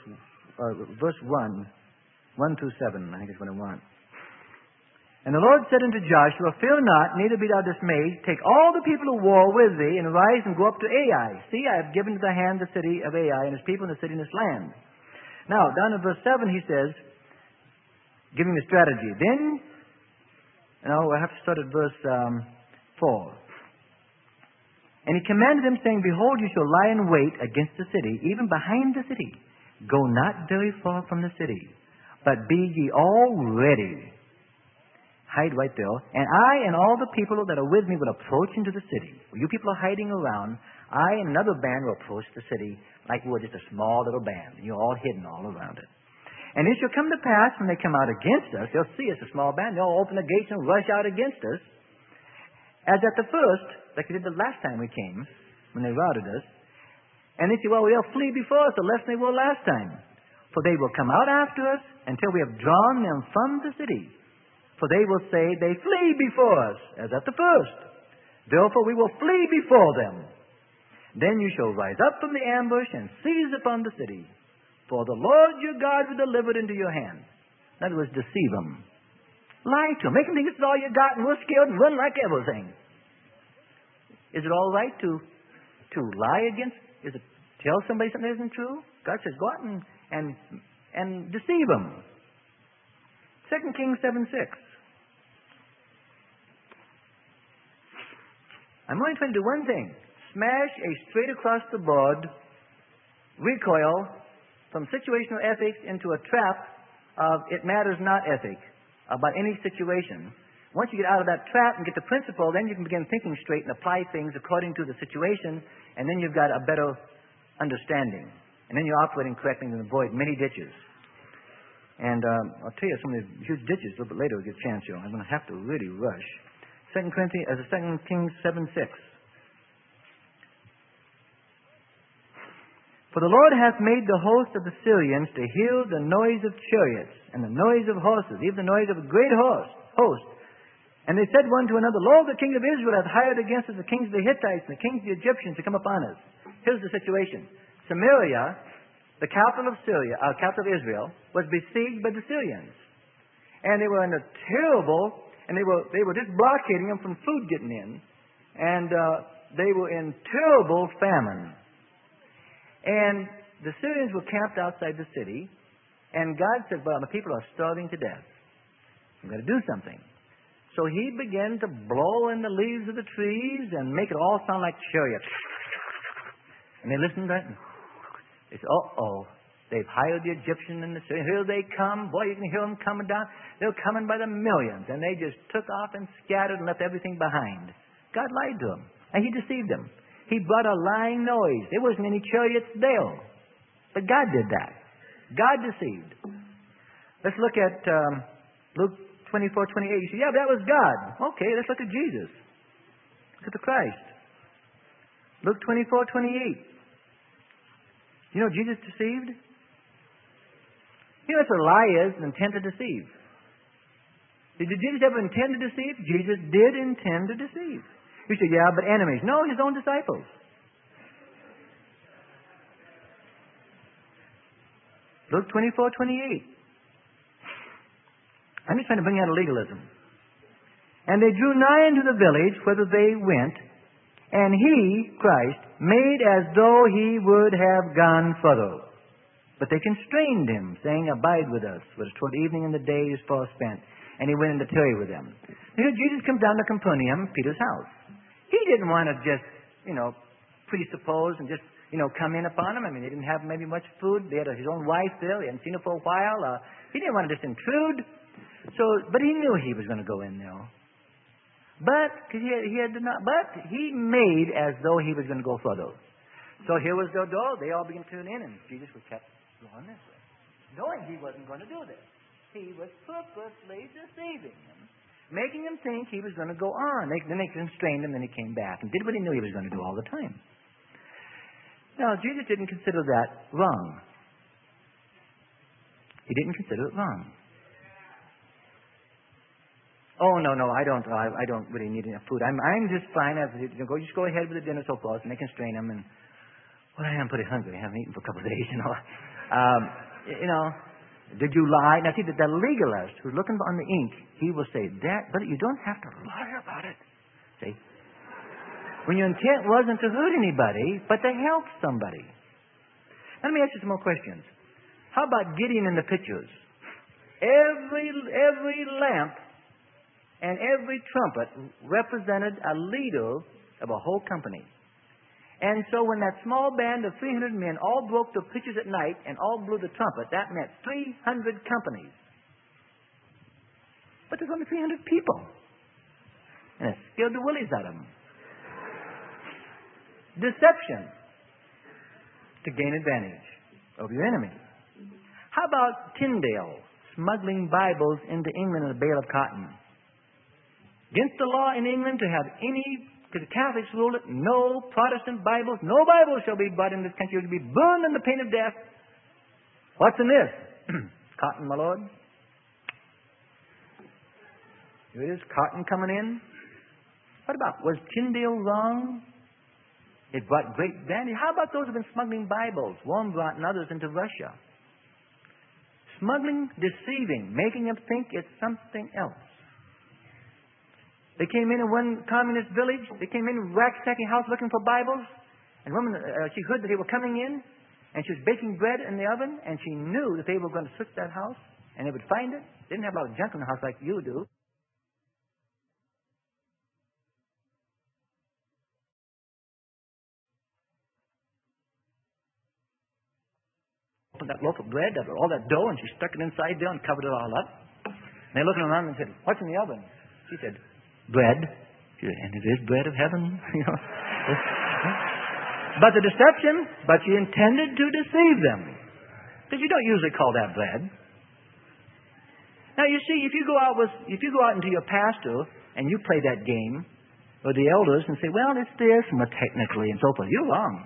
1 through 7, I think is what I want. And the Lord said unto Joshua, Fear not, neither be thou dismayed. Take all the people of war with thee, and rise and go up to Ai. See, I have given to thy hand the city of Ai, and his people, and the city and his land. Now, down in verse 7, he says, giving the strategy. Then, I have to start at verse 4. And he commanded them, saying, Behold, you shall lie in wait against the city, even behind the city. Go not very far from the city, but be ye all ready. Hide right there. And I and all the people that are with me will approach into the city. When you people are hiding around, I and another band will approach the city like we're just a small little band. And you're all hidden all around it. And it shall come to pass when they come out against us, they'll see us, a small band, they'll open the gates and rush out against us. As at the first, like they did the last time we came, when they routed us. And they say, well, they'll flee before us, the less they will last time. For they will come out after us until we have drawn them from the city. For they will say, they flee before us, as at the first. Therefore we will flee before them. Then you shall rise up from the ambush and seize upon the city. For the Lord your God will deliver it into your hand. In other words, deceive them. Lie to them. Make them think this is all you got and we're scared and run like everything. Is it all right to lie against? Is it tell somebody something that isn't true? God says, go out and deceive them. 2 Kings 7:6. I'm only trying to do one thing. Smash a straight across the board recoil from situational ethics into a trap of it matters not ethic about any situation. Once you get out of that trap and get the principle, then you can begin thinking straight and apply things according to the situation, and then you've got a better understanding. And then you're operating correctly and avoid many ditches. And I'll tell you some of these huge ditches a little bit later. We'll get a chance here. I'm going to have to really rush. 2 Kings 7:6. For the Lord hath made the host of the Syrians to hear the noise of chariots and the noise of horses, even the noise of a great host. And they said one to another, Lo, the king of Israel hath hired against us the kings of the Hittites and the kings of the Egyptians to come upon us. Here's the situation. Samaria, the capital of capital of Israel, was besieged by the Syrians. And they were in a terrible, and they were just blockading them from food getting in. And they were in terrible famine. And the Syrians were camped outside the city. And God said, well, the people are starving to death. I'm going to do something. So he began to blow in the leaves of the trees and make it all sound like chariots. And they listened to that. They said, they've hired the Egyptian and the Syrian. Here they come. Boy, you can hear them coming down. They're coming by the millions. And they just took off and scattered and left everything behind. God lied to them. And he deceived them. He brought a lying noise. There wasn't any chariots there. But God did that. God deceived. Let's look at Luke 24:28. You say, yeah, but that was God. Okay, let's look at Jesus. Look at the Christ. Luke 24:28. You know Jesus deceived? You know what a lie is? An intent to deceive. Did Jesus ever intend to deceive? Jesus did intend to deceive. You say, yeah, but enemies. No, his own disciples. Luke 24:28. I'm just trying to bring out a legalism. And they drew nigh unto the village whither they went, and he, Christ, made as though he would have gone further. But they constrained him, saying, Abide with us. For it was toward evening, and the day is far spent. And he went in to tarry with them. You know, Jesus comes down to Capernaum, Peter's house. He didn't want to just, presuppose and just, come in upon him. I mean, they didn't have maybe much food. They had his own wife there. He hadn't seen her for a while. He didn't want to just intrude. But he knew he was going to go in there. But he made as though he was going to go further. So here was the door. They all began to tune in, and Jesus was kept going this way, knowing he wasn't going to do this. He was purposely deceiving them, making him think he was going to go on. Then they constrained him, then he came back and did what he knew he was going to do all the time. Now, Jesus didn't consider that wrong. He didn't consider it wrong. Oh, no, I don't really need enough food. I'm just fine. Just go ahead with the dinner, so forth, and they constrain him. And well, I am pretty hungry. I haven't eaten for a couple of days, Did you lie? Now, see, the legalist who's looking on the ink, he will say, but you don't have to lie about it. See? When your intent wasn't to hurt anybody, but to help somebody. Now, let me ask you some more questions. How about Gideon in the pictures? Every lamp and every trumpet represented a leader of a whole company. And so when that small band of 300 men all broke the pitchers at night and all blew the trumpet, that meant 300 companies. But there's only 300 people. And it scared the willies out of them. Deception to gain advantage over your enemy. How about Tyndale smuggling Bibles into England in a bale of cotton? Against the law in England to have because the Catholics ruled it, no Protestant Bibles, no Bibles shall be bought in this country. It will be burned on the pain of death. What's in this? Cotton, my lord. Here it is, cotton coming in. What about, was Tyndale wrong? It brought great advantage. How about those who have been smuggling Bibles, Wormbrat and others, into Russia? Smuggling, deceiving, making them think it's something else. They came in one communist village. They came in ransacking house looking for Bibles. And a woman, she heard that they were coming in, and she was baking bread in the oven, and she knew that they were going to search that house, and they would find it. They didn't have a lot of junk in the house like you do. Opened that loaf of bread, all that dough, and she stuck it inside there and covered it all up. And they looked around and said, "What's in the oven?" She said, "Bread." And it is bread of heaven. But the deception, but she intended to deceive them. Because you don't usually call that bread. Now you see, if you go out into your pastor and you play that game, or the elders, and say, "Well, it's this, and technically, and so forth," you're wrong.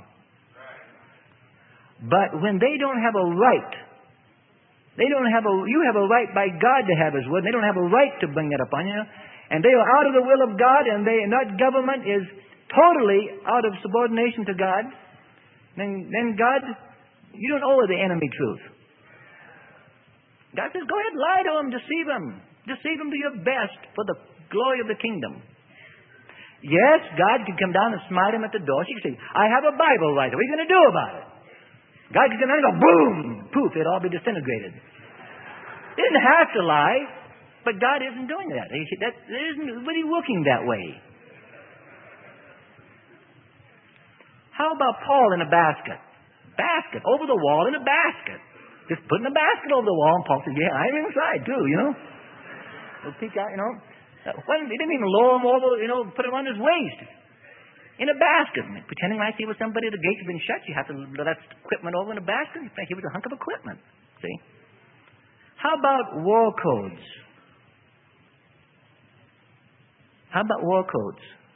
But when they don't have a right, you have a right by God to have His word, and they don't have a right to bring that upon you. And they are out of the will of God, and that government is totally out of subordination to God. Then God, you don't owe the enemy truth. God says, go ahead, lie to them, deceive them. Deceive them to your best for the glory of the kingdom. Yes, God could come down and smite him at the door. She could say, "I have a Bible right there. What are you going to do about it?" God could come down and go, boom, poof, it'd all be disintegrated. He didn't have to lie. But God isn't doing that. That isn't really working that way. How about Paul in a basket? Basket, over the wall in a basket. Just putting a basket over the wall, and Paul said, "Yeah, I'm inside too, He'll peek out, He didn't even lower him over, put him on his waist. In a basket, pretending like he was somebody, the gates have been shut. You have to let that equipment over in a basket. You think he was a hunk of equipment. See? How about war codes? How about war codes?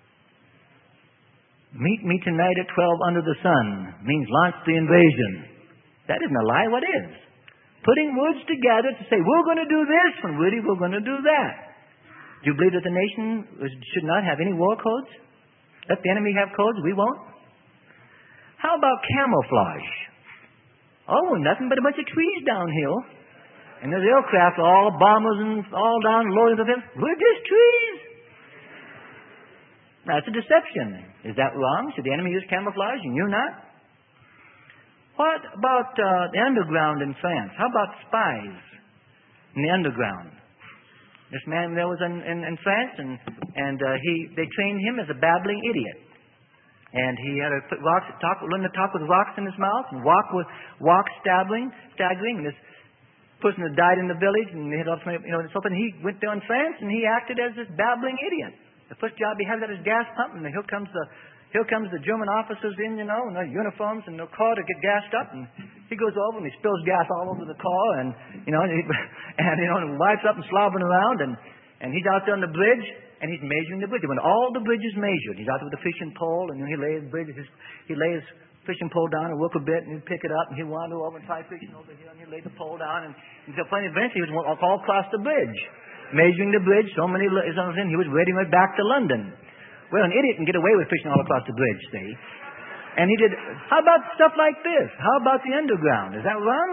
Meet me tonight at 12 under the sun means launch the invasion. That isn't a lie. What is? Putting words together to say, we're going to do this, and really we're going to do that. Do you believe that the nation should not have any war codes? Let the enemy have codes, we won't. How about camouflage? Oh, nothing but a bunch of trees downhill. And there's aircraft, all bombers and all down, loaded with them. We're just trees. That's a deception. Is that wrong? Should the enemy use camouflage and you not? What about the underground in France? How about spies in the underground? This man there was in France, and they trained him as a babbling idiot. And he had to learn to talk with rocks in his mouth, and walk staggering. And this person that died in the village, and they had lost money, and so forth. And he went there in France, and he acted as this babbling idiot. The first job he had at his gas pump, and here comes the German officers in, in their uniforms and their car to get gassed up, and he goes over and he spills gas all over the car, and and wipes up and slobbering around, and he's out there on the bridge, and he's measuring the bridge. When all the bridge is measured, he's out there with a fishing pole, and then he lays fishing pole down and work a bit, and he'd pick it up, and he'd wander over and try fishing over here, and he'd lay the pole down, and until finally eventually he was all across the bridge, measuring the bridge. He was ready went back to London. Well, an idiot can get away with fishing all across the bridge, see? And he did. How about stuff like this? How about the underground? Is that wrong?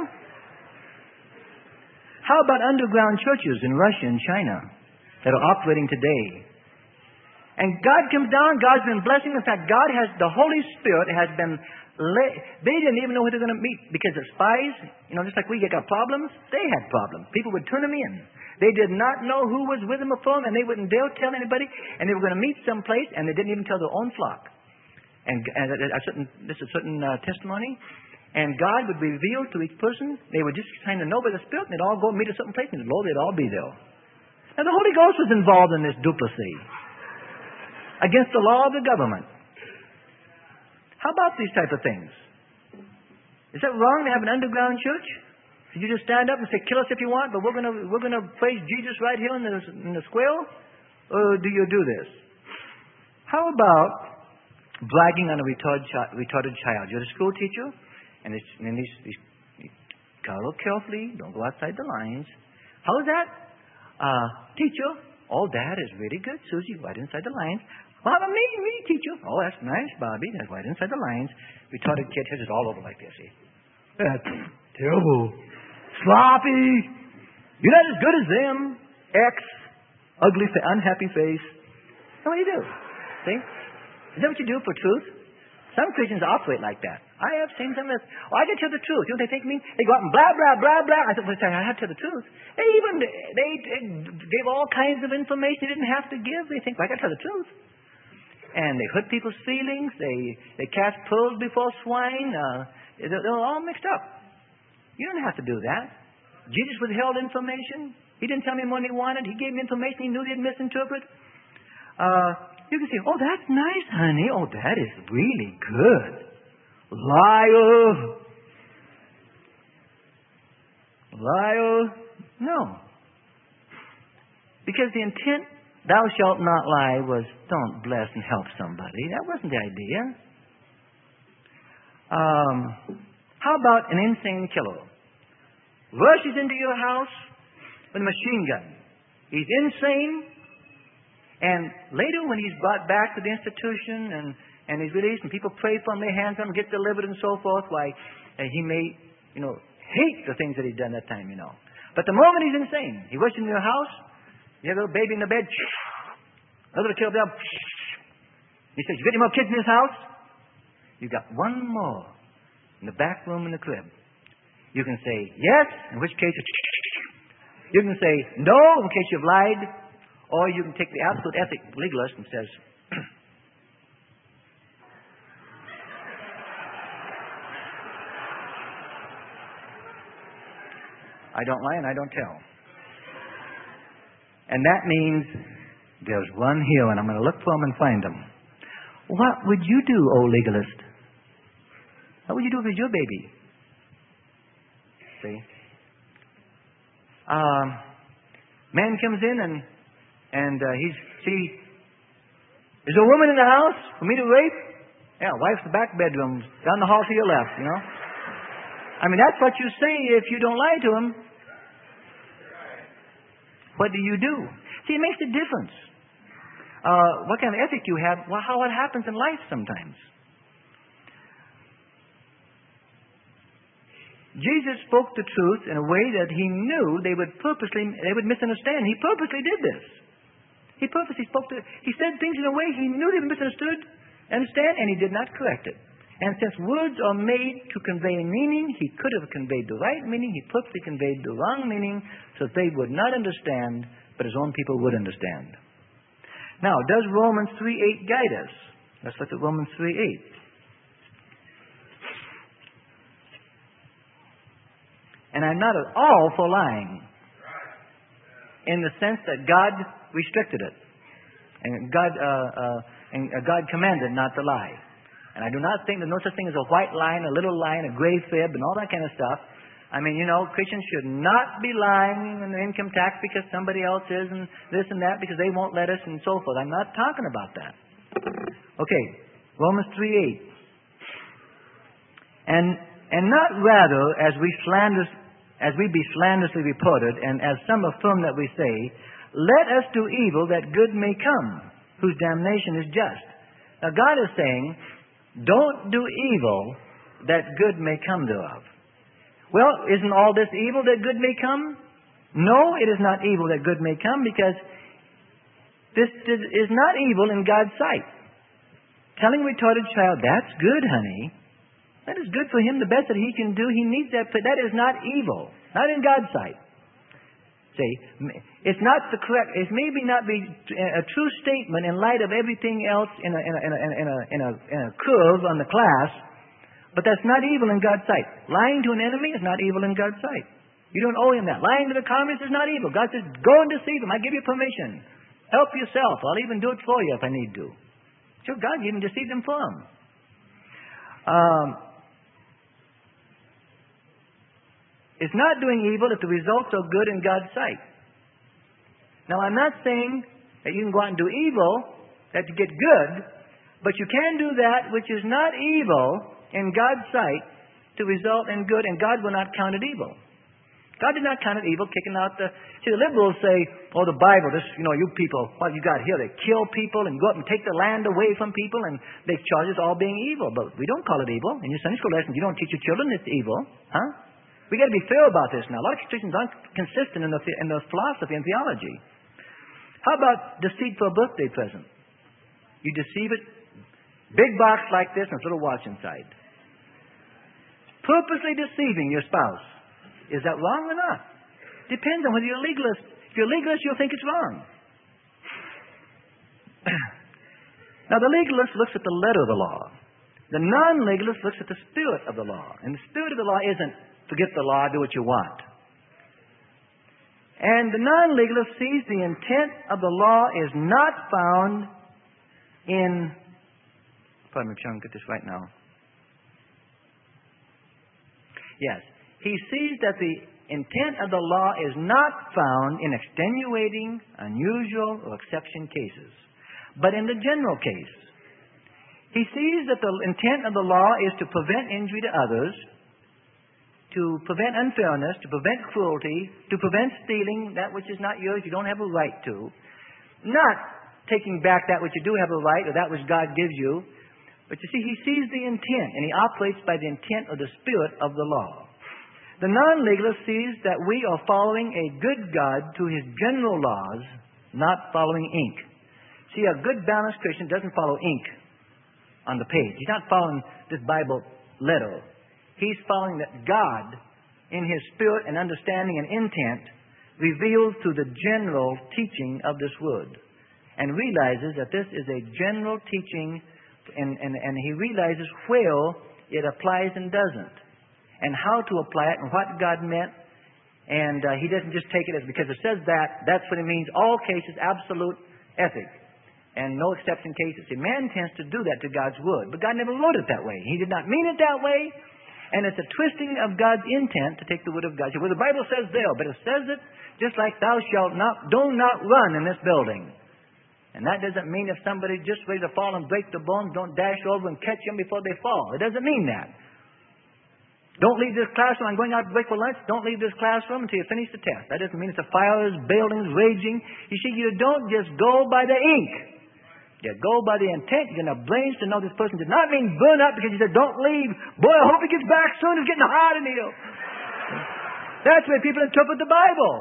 How about underground churches in Russia and China that are operating today? And God comes down. God's been blessing. In fact, the Holy Spirit has been. They didn't even know who they're going to meet because the spies, just like we got problems, they had problems. People would turn them in. They did not know who was with them before them, and they wouldn't dare tell anybody. And they were going to meet someplace, and they didn't even tell their own flock. And this is a certain testimony. And God would reveal to each person. They would just kind of know by the Spirit, and they'd all go meet at a certain place, and they'd all be there. Now, the Holy Ghost was involved in this duplicity against the law of the government. How about these type of things? Is that wrong to have an underground church? Did you just stand up and say, "Kill us if you want, but we're gonna praise Jesus right here in the square"? Or do you do this? How about bragging on a retarded child? You're a school teacher, and these go carefully. Don't go outside the lines. How is that, teacher? Oh, that is really good, Susie. Right inside the lines. Well, how about me, teacher? Oh, that's nice, Bobby. That's right inside the lines. Retarded kid has it all over like this. See? That's terrible. Sloppy. You're not as good as them. X. Ugly, unhappy face. So what do you do? See? Is that what you do for truth? Some Christians operate like that. I have seen some of this. Oh, I got to tell the truth. You know what they think of me? They go out and blah, blah, blah, blah. I said, well, I have to tell the truth. They gave all kinds of information they didn't have to give. They think, well, I got to tell the truth. And they hurt people's feelings. They cast pearls before swine. They're all mixed up. You don't have to do that. Jesus withheld information. He didn't tell me more than he wanted. He gave me information he knew they'd misinterpret. You can say, oh, that's nice, honey. Oh, that is really good. Liar. Liar. No. Because the intent, thou shalt not lie, was don't bless and help somebody. That wasn't the idea. How about an insane killer? Rushes into your house with a machine gun. He's insane. And later when he's brought back to the institution and he's released and people pray for him, lay hands on him, get delivered and so forth, why, he may, hate the things that he's done that time, But the moment he's insane, he rushes into your house, you have a little baby in the bed, another little kid up there, he says, you got any more kids in this house? You got one more in the back room in the crib. You can say yes, in which case you can say no, in case you've lied, or you can take the absolute ethic legalist and says, I don't lie and I don't tell. And that means there's one here and I'm going to look for him and find him. What would you do, oh legalist? What would you do if it was your baby? See? Man comes in and is there a woman in the house for me to rape? Yeah, wife's the back bedroom, down the hall to your left, I mean, that's what you say if you don't lie to him. What do you do? See, it makes a difference. What kind of ethic you have, how it happens in life sometimes. Jesus spoke the truth in a way that he knew they would misunderstand. He purposely did this. He purposely he said things in a way he knew they would understand, and he did not correct it. And since words are made to convey meaning, he could have conveyed the right meaning. He purposely conveyed the wrong meaning so that they would not understand, but his own people would understand. Now, does Romans 3:8 guide us? Let's look at Romans 3:8. And I'm not at all for lying, in the sense that God restricted it. And God commanded not to lie. And I do not think there's no such thing as a white lie, a little lie, a gray fib, and all that kind of stuff. I mean, Christians should not be lying in the income tax because somebody else is, and this and that because they won't let us, and so forth. I'm not talking about that. Okay, Romans 3:8. And not rather as we be slanderously reported, and as some affirm that we say, let us do evil that good may come, whose damnation is just. Now God is saying, don't do evil that good may come thereof. Well, isn't all this evil that good may come? No, it is not evil that good may come, because this is not evil in God's sight. Telling a retarded child, that's good, honey. That is good for him, the best that he can do. He needs that. That is not evil. Not in God's sight. See, it's not the correct. It maybe not be a true statement in light of everything else in a curve on the class, but that's not evil in God's sight. Lying to an enemy is not evil in God's sight. You don't owe him that. Lying to the communist is not evil. God says, go and deceive him. I give you permission. Help yourself. I'll even do it for you if I need to. Sure, God even deceived him for him. It's not doing evil if the results are good in God's sight. Now, I'm not saying that you can go out and do evil, that you get good, but you can do that which is not evil in God's sight to result in good, and God will not count it evil. God did not count it evil, kicking out the... See, the liberals say, oh, the Bible, this, you people, what you got here, they kill people and go up and take the land away from people, and they charge us all being evil. But we don't call it evil. In your Sunday school lessons, you don't teach your children it's evil. Huh? We got to be fair about this now. A lot of Christians aren't consistent in the philosophy and theology. How about deceit for a birthday present? You deceive it, big box like this, and a little watch inside. Purposely deceiving your spouse. Is that wrong or not? Depends on whether you're a legalist. If you're a legalist, you'll think it's wrong. Now, the legalist looks at the letter of the law. The non-legalist looks at the spirit of the law. And the spirit of the law isn't, forget the law, do what you want. And the non-legalist sees the intent of the law is not found in... Pardon me, I'm trying to get this right now. Yes. He sees that the intent of the law is not found in extenuating, unusual, or exception cases, but in the general case. He sees that the intent of the law is to prevent injury to others, to prevent unfairness, to prevent cruelty, to prevent stealing that which is not yours, you don't have a right to, not taking back that which you do have a right or that which God gives you. But you see, he sees the intent, and he operates by the intent of the spirit of the law. The non-legalist sees that we are following a good God to his general laws, not following ink. See, a good balanced Christian doesn't follow ink on the page. He's not following this Bible letter. He's following that God, in his spirit and understanding and intent, reveals to the general teaching of this word, and realizes that this is a general teaching, and he realizes where it applies and doesn't, and how to apply it, and what God meant. And he doesn't just take it as because it says that, that's what it means. All cases, absolute ethic, and no exception cases. See, man tends to do that to God's word, but God never wrote it that way. He did not mean it that way, and it's a twisting of God's intent to take the word of God. See, well, the Bible says there, but it says it just like thou shalt not, do not run in this building. And that doesn't mean if somebody's just ready to fall and break the bones, don't dash over and catch them before they fall. It doesn't mean that. Don't leave this classroom. I'm going out to break for lunch. Don't leave this classroom until you finish the test. That doesn't mean it's a fires, buildings, raging. You see, you don't just go by the ink. You go by the intent. You're going to brains to know this person did not mean burn up because he said, don't leave. Boy, I hope he gets back soon. It's getting hot in here. That's the way people interpret the Bible.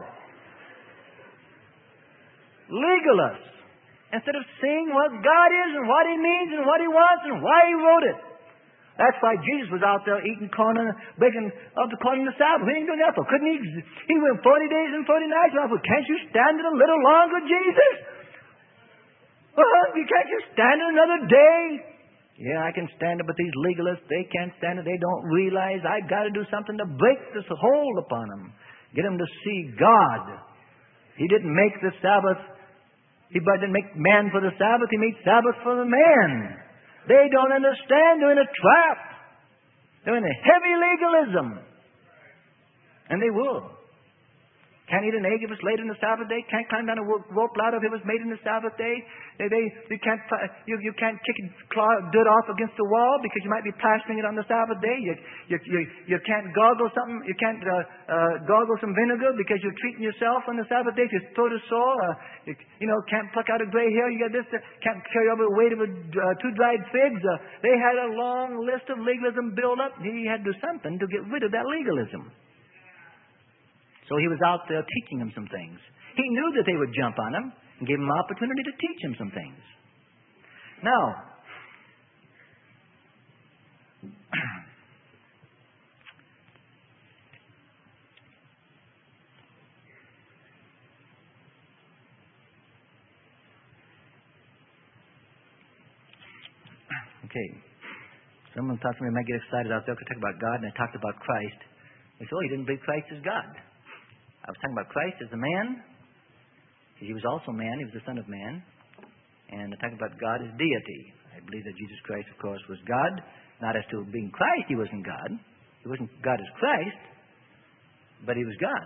Legalists. Instead of seeing what God is and what he means and what he wants and why he wrote it. That's why Jesus was out there eating corn and breaking up the corn on the Sabbath. He ain't doing that for. Couldn't he? He went 40 days and 40 nights. Well, can't you stand it a little longer, Jesus? Well, can't you stand it another day? Yeah, I can stand it, but these legalists, they can't stand it. They don't realize I've got to do something to break this hold upon them. Get them to see God. He didn't make the Sabbath. He didn't make man for the Sabbath. He made Sabbath for the man. They don't understand. They're in a trap. They're in a heavy legalism. And they will. Can't eat an egg if it's laid in the Sabbath day. Can't climb down a rope ladder if it was made in the Sabbath day. You can't kick dirt off against the wall because you might be plastering it on the Sabbath day. You can't gargle something. You can't gargle some vinegar because you're treating yourself on the Sabbath day. If your throat is sore, can't pluck out a gray hair. You got this. Can't carry over the weight of two dried figs. They had a long list of legalism built up. He had to do something to get rid of that legalism. So he was out there teaching them some things. He knew that they would jump on him and gave him an opportunity to teach him some things. Now, okay. Someone thought somebody might get excited out there. I could talk about God, and I talked about Christ. They said, oh, he didn't believe Christ is God. I was talking about Christ as a man. He was also man. He was the Son of Man. And I talked about God as deity. I believe that Jesus Christ, of course, was God. Not as to being Christ, he wasn't God. He wasn't God as Christ, but he was God.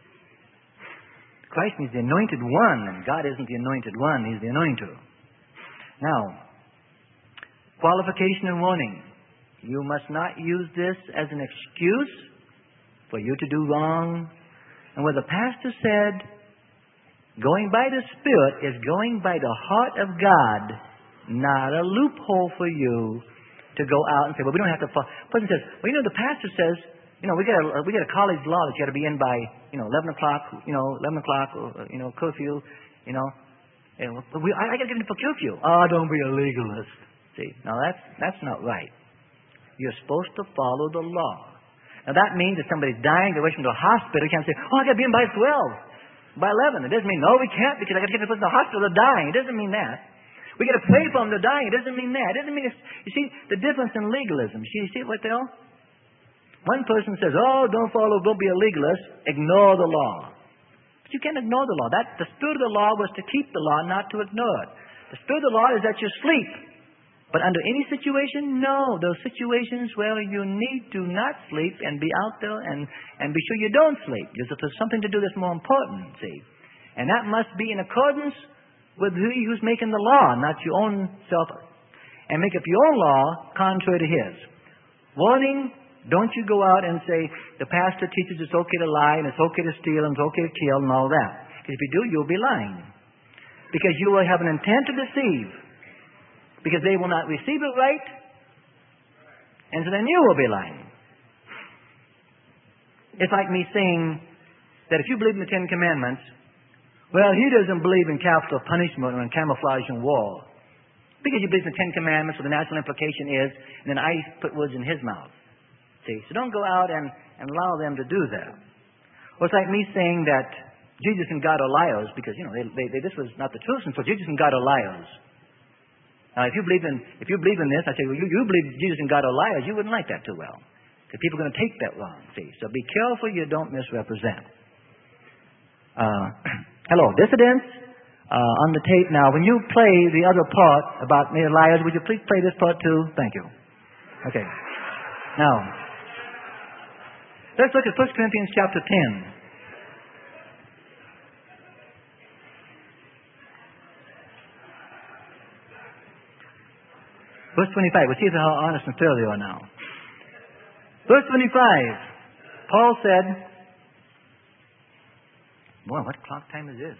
Christ means the anointed one, and God isn't the anointed one. He's the anointer. Now, qualification and warning. You must not use this as an excuse for you to do wrong. And what the pastor said, going by the Spirit is going by the heart of God, not a loophole for you to go out and say, well, we don't have to follow. The person says, well, the pastor says, we got a college law that you got to be in by, 11 o'clock, curfew, and I got to get in for curfew. Oh, don't be a legalist. See, now that's not right. You're supposed to follow the law. Now, that means if somebody's dying, they're rushing to a hospital, you can't say, oh, I got to be in by 12, by 11. It doesn't mean, no, we can't because I got to get the person to the hospital. They're dying. It doesn't mean that. We got to pray for them. They're dying. It doesn't mean that. It doesn't mean you see the difference in legalism. You see what they are? One person says, oh, don't be a legalist. Ignore the law. But you can't ignore the law. The spirit of the law was to keep the law, not to ignore it. The spirit of the law is that you sleep. But under any situation, no. Those situations where you need to not sleep and be out there and be sure you don't sleep. There's something to do that's more important, see. And that must be in accordance with he who's making the law, not your own self. And make up your own law contrary to his. Warning, don't you go out and say, the pastor teaches it's okay to lie and it's okay to steal and it's okay to kill and all that. Because if you do, you'll be lying. Because you will have an intent to deceive. Because they will not receive it right, and so then you will be lying. It's like me saying that if you believe in the Ten Commandments, well, he doesn't believe in capital punishment or in camouflage and war. Because you believe in the Ten Commandments, so the natural implication is, and then I put words in his mouth. See, so don't go out and allow them to do that. Or it's like me saying that Jesus and God are liars, because, this was not the truth, and so Jesus and God are liars. Now, if you believe in this, I say, well, you believe Jesus and God are liars, you wouldn't like that too well. Because people are going to take that wrong, see. So be careful you don't misrepresent. Hello, dissidents, on the tape now. When you play the other part about mere liars, would you please play this part too? Thank you. Okay. Now, let's look at 1 Corinthians chapter 10. Verse 25. We'll see how honest and fair they are now. Verse 25. Paul said, boy, what clock time is this?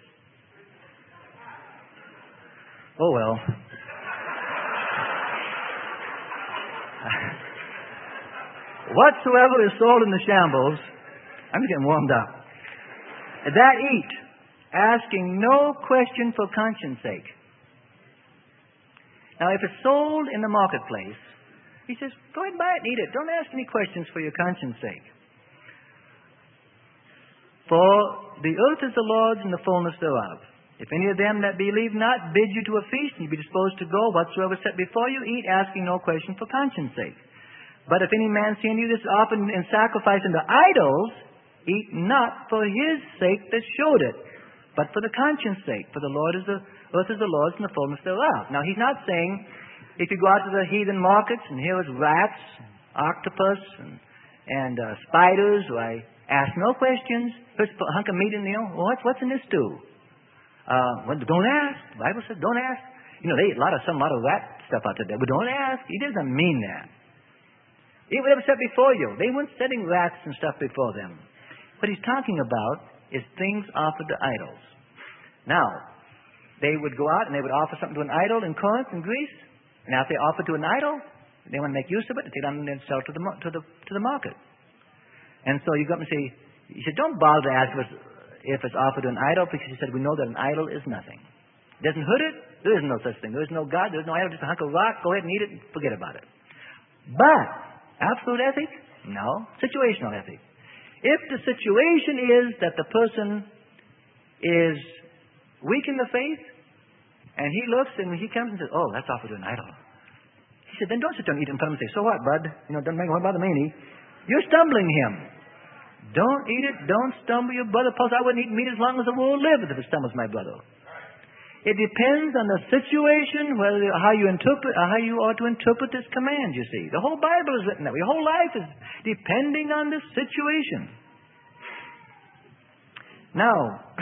Oh, well. Whatsoever is sold in the shambles, I'm just getting warmed up, that eat, asking no question for conscience sake. Now, if it's sold in the marketplace, he says, go ahead and buy it and eat it. Don't ask any questions for your conscience sake. For the earth is the Lord's and the fullness thereof. If any of them that believe not bid you to a feast, and you be disposed to go, whatsoever set before you, eat, asking no question for conscience sake. But if any man see in you this often in sacrifice unto idols, eat not for his sake that showed it, but for the conscience sake. For the earth is the Lord's and the fullness thereof. Now he's not saying, if you go out to the heathen markets and here is rats, octopus, and spiders, why, ask no questions. Here's a hunk of meat in there. What's in this stew? Don't ask. The Bible says don't ask. You know, they eat a lot of rat stuff out there. But don't ask. He doesn't mean that. Eat whatever set before you. They weren't setting rats and stuff before them. What he's talking about is things offered to idols. Now, they would go out and they would offer something to an idol in Corinth and Greece. And after they offer to an idol, they want to make use of it, they take it on and sell to the market. And so you go up and say, he said, don't bother to ask if it's offered to an idol, because he said, we know that an idol is nothing. It doesn't hurt it. There is no such thing. There is no God. There is no idol. Just a hunk of rock. Go ahead and eat it and forget about it. But absolute ethic? No. Situational ethic. If the situation is that the person is weak in the faith, and he looks and he comes and says, oh, that's offered to an idol. He said, then don't sit down and eat it in front of him and say, so what, bud? You know, doesn't make one bother me any. You're stumbling him. Don't eat it. Don't stumble your brother. Paul said, I wouldn't eat meat as long as the world lived if it stumbles my brother. It depends on the situation, how you ought to interpret this command, you see. The whole Bible is written that way. Your whole life is depending on the situation. Now,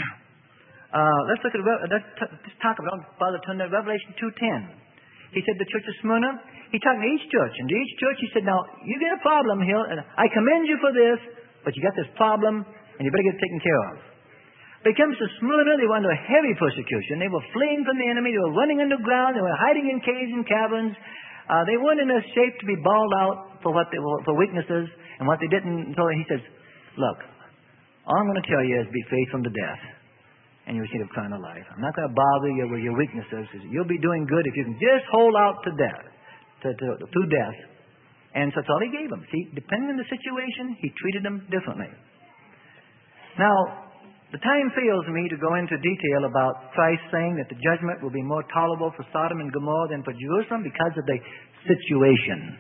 let's talk about, Father, turn to Revelation 2:10. He said the church of Smyrna, he talked to each church. And to each church he said, now, you get a problem here, and I commend you for this, but you got this problem, and you better get it taken care of. When it comes to Smyrna, they were under heavy persecution. They were fleeing from the enemy. They were running underground. They were hiding in caves and caverns. They weren't in a shape to be bawled out for for weaknesses and what they didn't. So he says, look, all I'm going to tell you is be faithful to death, and you'll receive a crown of life. I'm not going to bother you with your weaknesses. You'll be doing good if you can just hold out to death, to death. And so that's all he gave them. See, depending on the situation, he treated them differently. Now, the time fails me to go into detail about Christ saying that the judgment will be more tolerable for Sodom and Gomorrah than for Jerusalem because of the situation.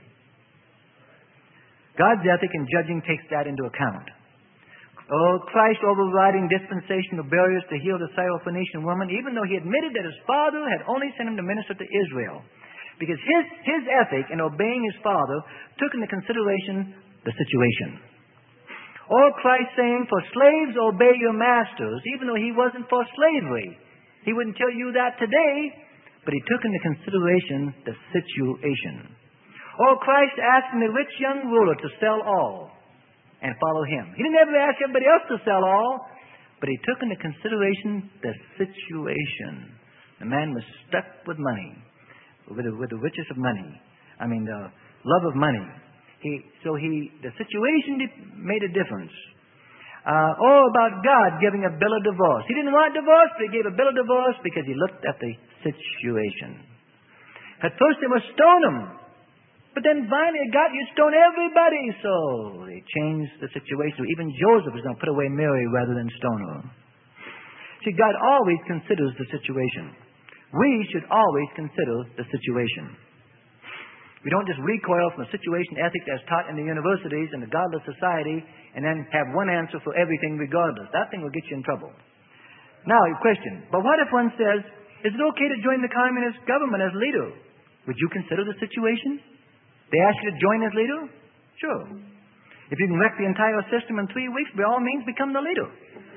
God's ethic in judging takes that into account. Oh, Christ overriding dispensational barriers to heal the Syrophoenician woman, even though he admitted that his Father had only sent him to minister to Israel. Because his ethic in obeying his Father took into consideration the situation. Or Christ saying, for slaves obey your masters, even though he wasn't for slavery. He wouldn't tell you that today, but he took into consideration the situation. Or Christ asking the rich young ruler to sell all and follow him. He didn't ever ask everybody else to sell all, but he took into consideration the situation. The man was stuck with money, with the riches of money. The love of money. The situation made a difference. About God giving a bill of divorce. He didn't want divorce, but he gave a bill of divorce because he looked at the situation. At first they must stone him. But then finally God, you stone everybody. So they changed the situation. Even Joseph was going to put away Mary rather than stone her. See, God always considers the situation. We should always consider the situation. We don't just recoil from a situation ethic that's taught in the universities and the godless society and then have one answer for everything regardless. That thing will get you in trouble. Now, your question. But what if one says, is it okay to join the communist government as leader? Would you consider the situation? They ask you to join as leader? Sure. If you can wreck the entire system in 3 weeks, by all means, become the leader.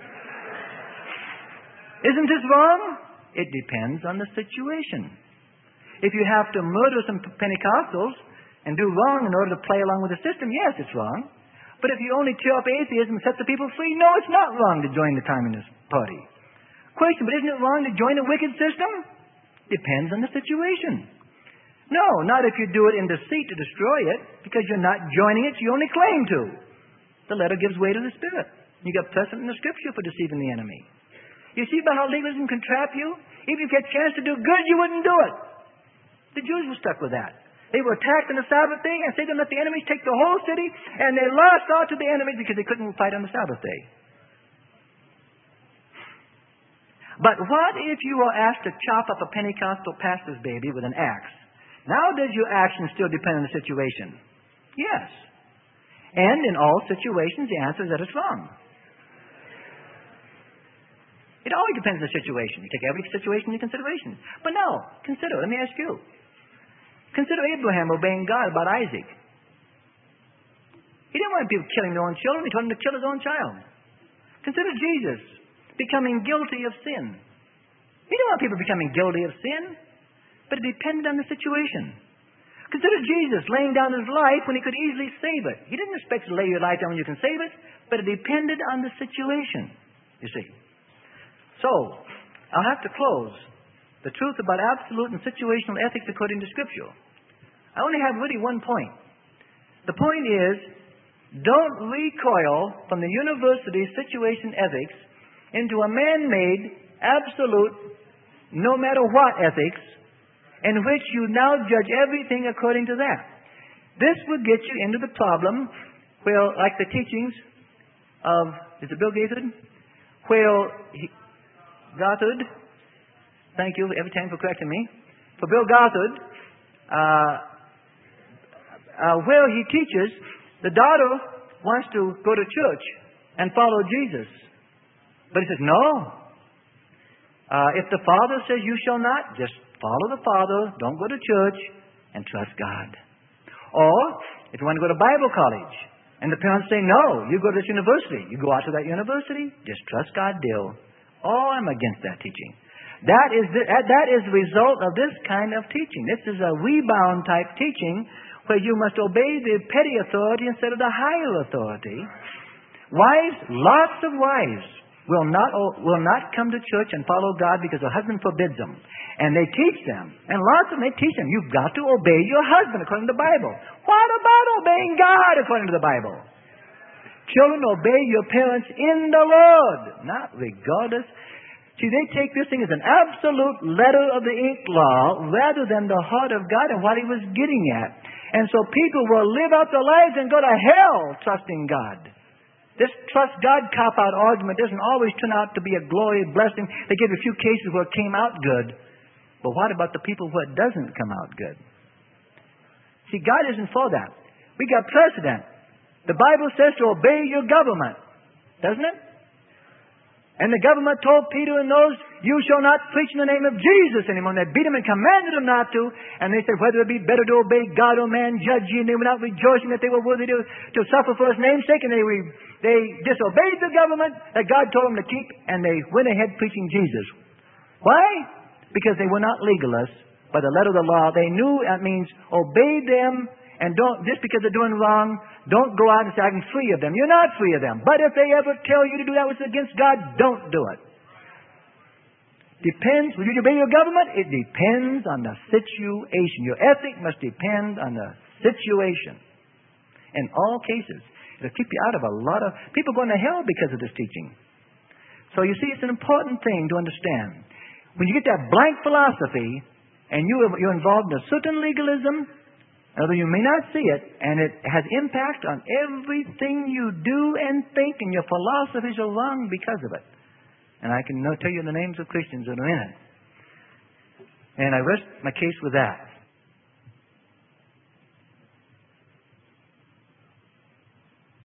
Isn't this wrong? It depends on the situation. If you have to murder some Pentecostals and do wrong in order to play along with the system, yes, it's wrong. But if you only tear up atheism and set the people free, no, it's not wrong to join the Communist Party. Question, but isn't it wrong to join a wicked system? Depends on the situation. No, not if you do it in deceit to destroy it, because you're not joining it, you only claim to. The letter gives way to the Spirit. You got precedent in the Scripture for deceiving the enemy. You see about how legalism can trap you? If you get a chance to do good, you wouldn't do it. The Jews were stuck with that. They were attacked on the Sabbath day, and Satan let the enemies take the whole city, and they lost out to the enemy because they couldn't fight on the Sabbath day. But what if you were asked to chop up a Pentecostal pastor's baby with an axe? Now does your action still depend on the situation? Yes. And in all situations, the answer is that it's wrong. It always depends on the situation. You take every situation into consideration. But now, let me ask you. Consider Abraham obeying God about Isaac. He didn't want people killing their own children. He told him to kill his own child. Consider Jesus becoming guilty of sin. He didn't want people becoming guilty of sin, but it depended on the situation. Consider Jesus laying down his life when he could easily save it. He didn't expect to lay your life down when you can save it, but it depended on the situation, you see. So, I'll have to close. The truth about absolute and situational ethics according to Scripture. I only have really one point. The point is, don't recoil from the university situation ethics into a man-made, absolute, no matter what ethics, in which you now judge everything according to that. This will get you into the problem where, like the teachings of, is it Bill Gaithard? Gothard, thank you every time for correcting me. For Bill Gothard, where he teaches the daughter wants to go to church and follow Jesus. But he says, no. If the Father says you shall not, just follow the Father, don't go to church, and trust God. Or, if you want to go to Bible college, and the parents say, no, you go to this university. You go out to that university, just trust God, deal. Oh, I'm against that teaching. That is the result of this kind of teaching. This is a rebound type teaching where you must obey the petty authority instead of the higher authority. Wives, lots of wives will not come to church and follow God because their husband forbids them. And they teach them. And lots of them, they teach them, you've got to obey your husband according to the Bible. What about obeying God according to the Bible? Children, obey your parents in the Lord, not regardless. See, they take this thing as an absolute letter of the ink law rather than the heart of God and what He was getting at. And so people will live out their lives and go to hell trusting God. This trust God cop-out argument doesn't always turn out to be a glory blessing. They give a few cases where it came out good. But what about the people where it doesn't come out good? See, God isn't for that. We got precedent. The Bible says to obey your government, doesn't it? And the government told Peter and those, you shall not preach in the name of Jesus anymore. And they beat him and commanded him not to. And they said, whether it be better to obey God or man, judge ye. And they went out rejoicing that they were worthy to suffer for His name's sake. And they disobeyed the government that God told them to keep. And they went ahead preaching Jesus. Why? Because they were not legalists. By the letter of the law, they knew that means obey them. And don't, just because they're doing wrong, don't go out and say, I'm free of them. You're not free of them. But if they ever tell you to do that which is against God, don't do it. Depends. Will you obey your government? It depends on the situation. Your ethic must depend on the situation. In all cases. It'll keep you out of a lot of... People going to hell because of this teaching. So you see, it's an important thing to understand. When you get that blank philosophy, and you're involved in a certain legalism, although you may not see it, and it has impact on everything you do and think, and your philosophies are wrong because of it. And I can tell you the names of Christians that are in it. And I rest my case with that.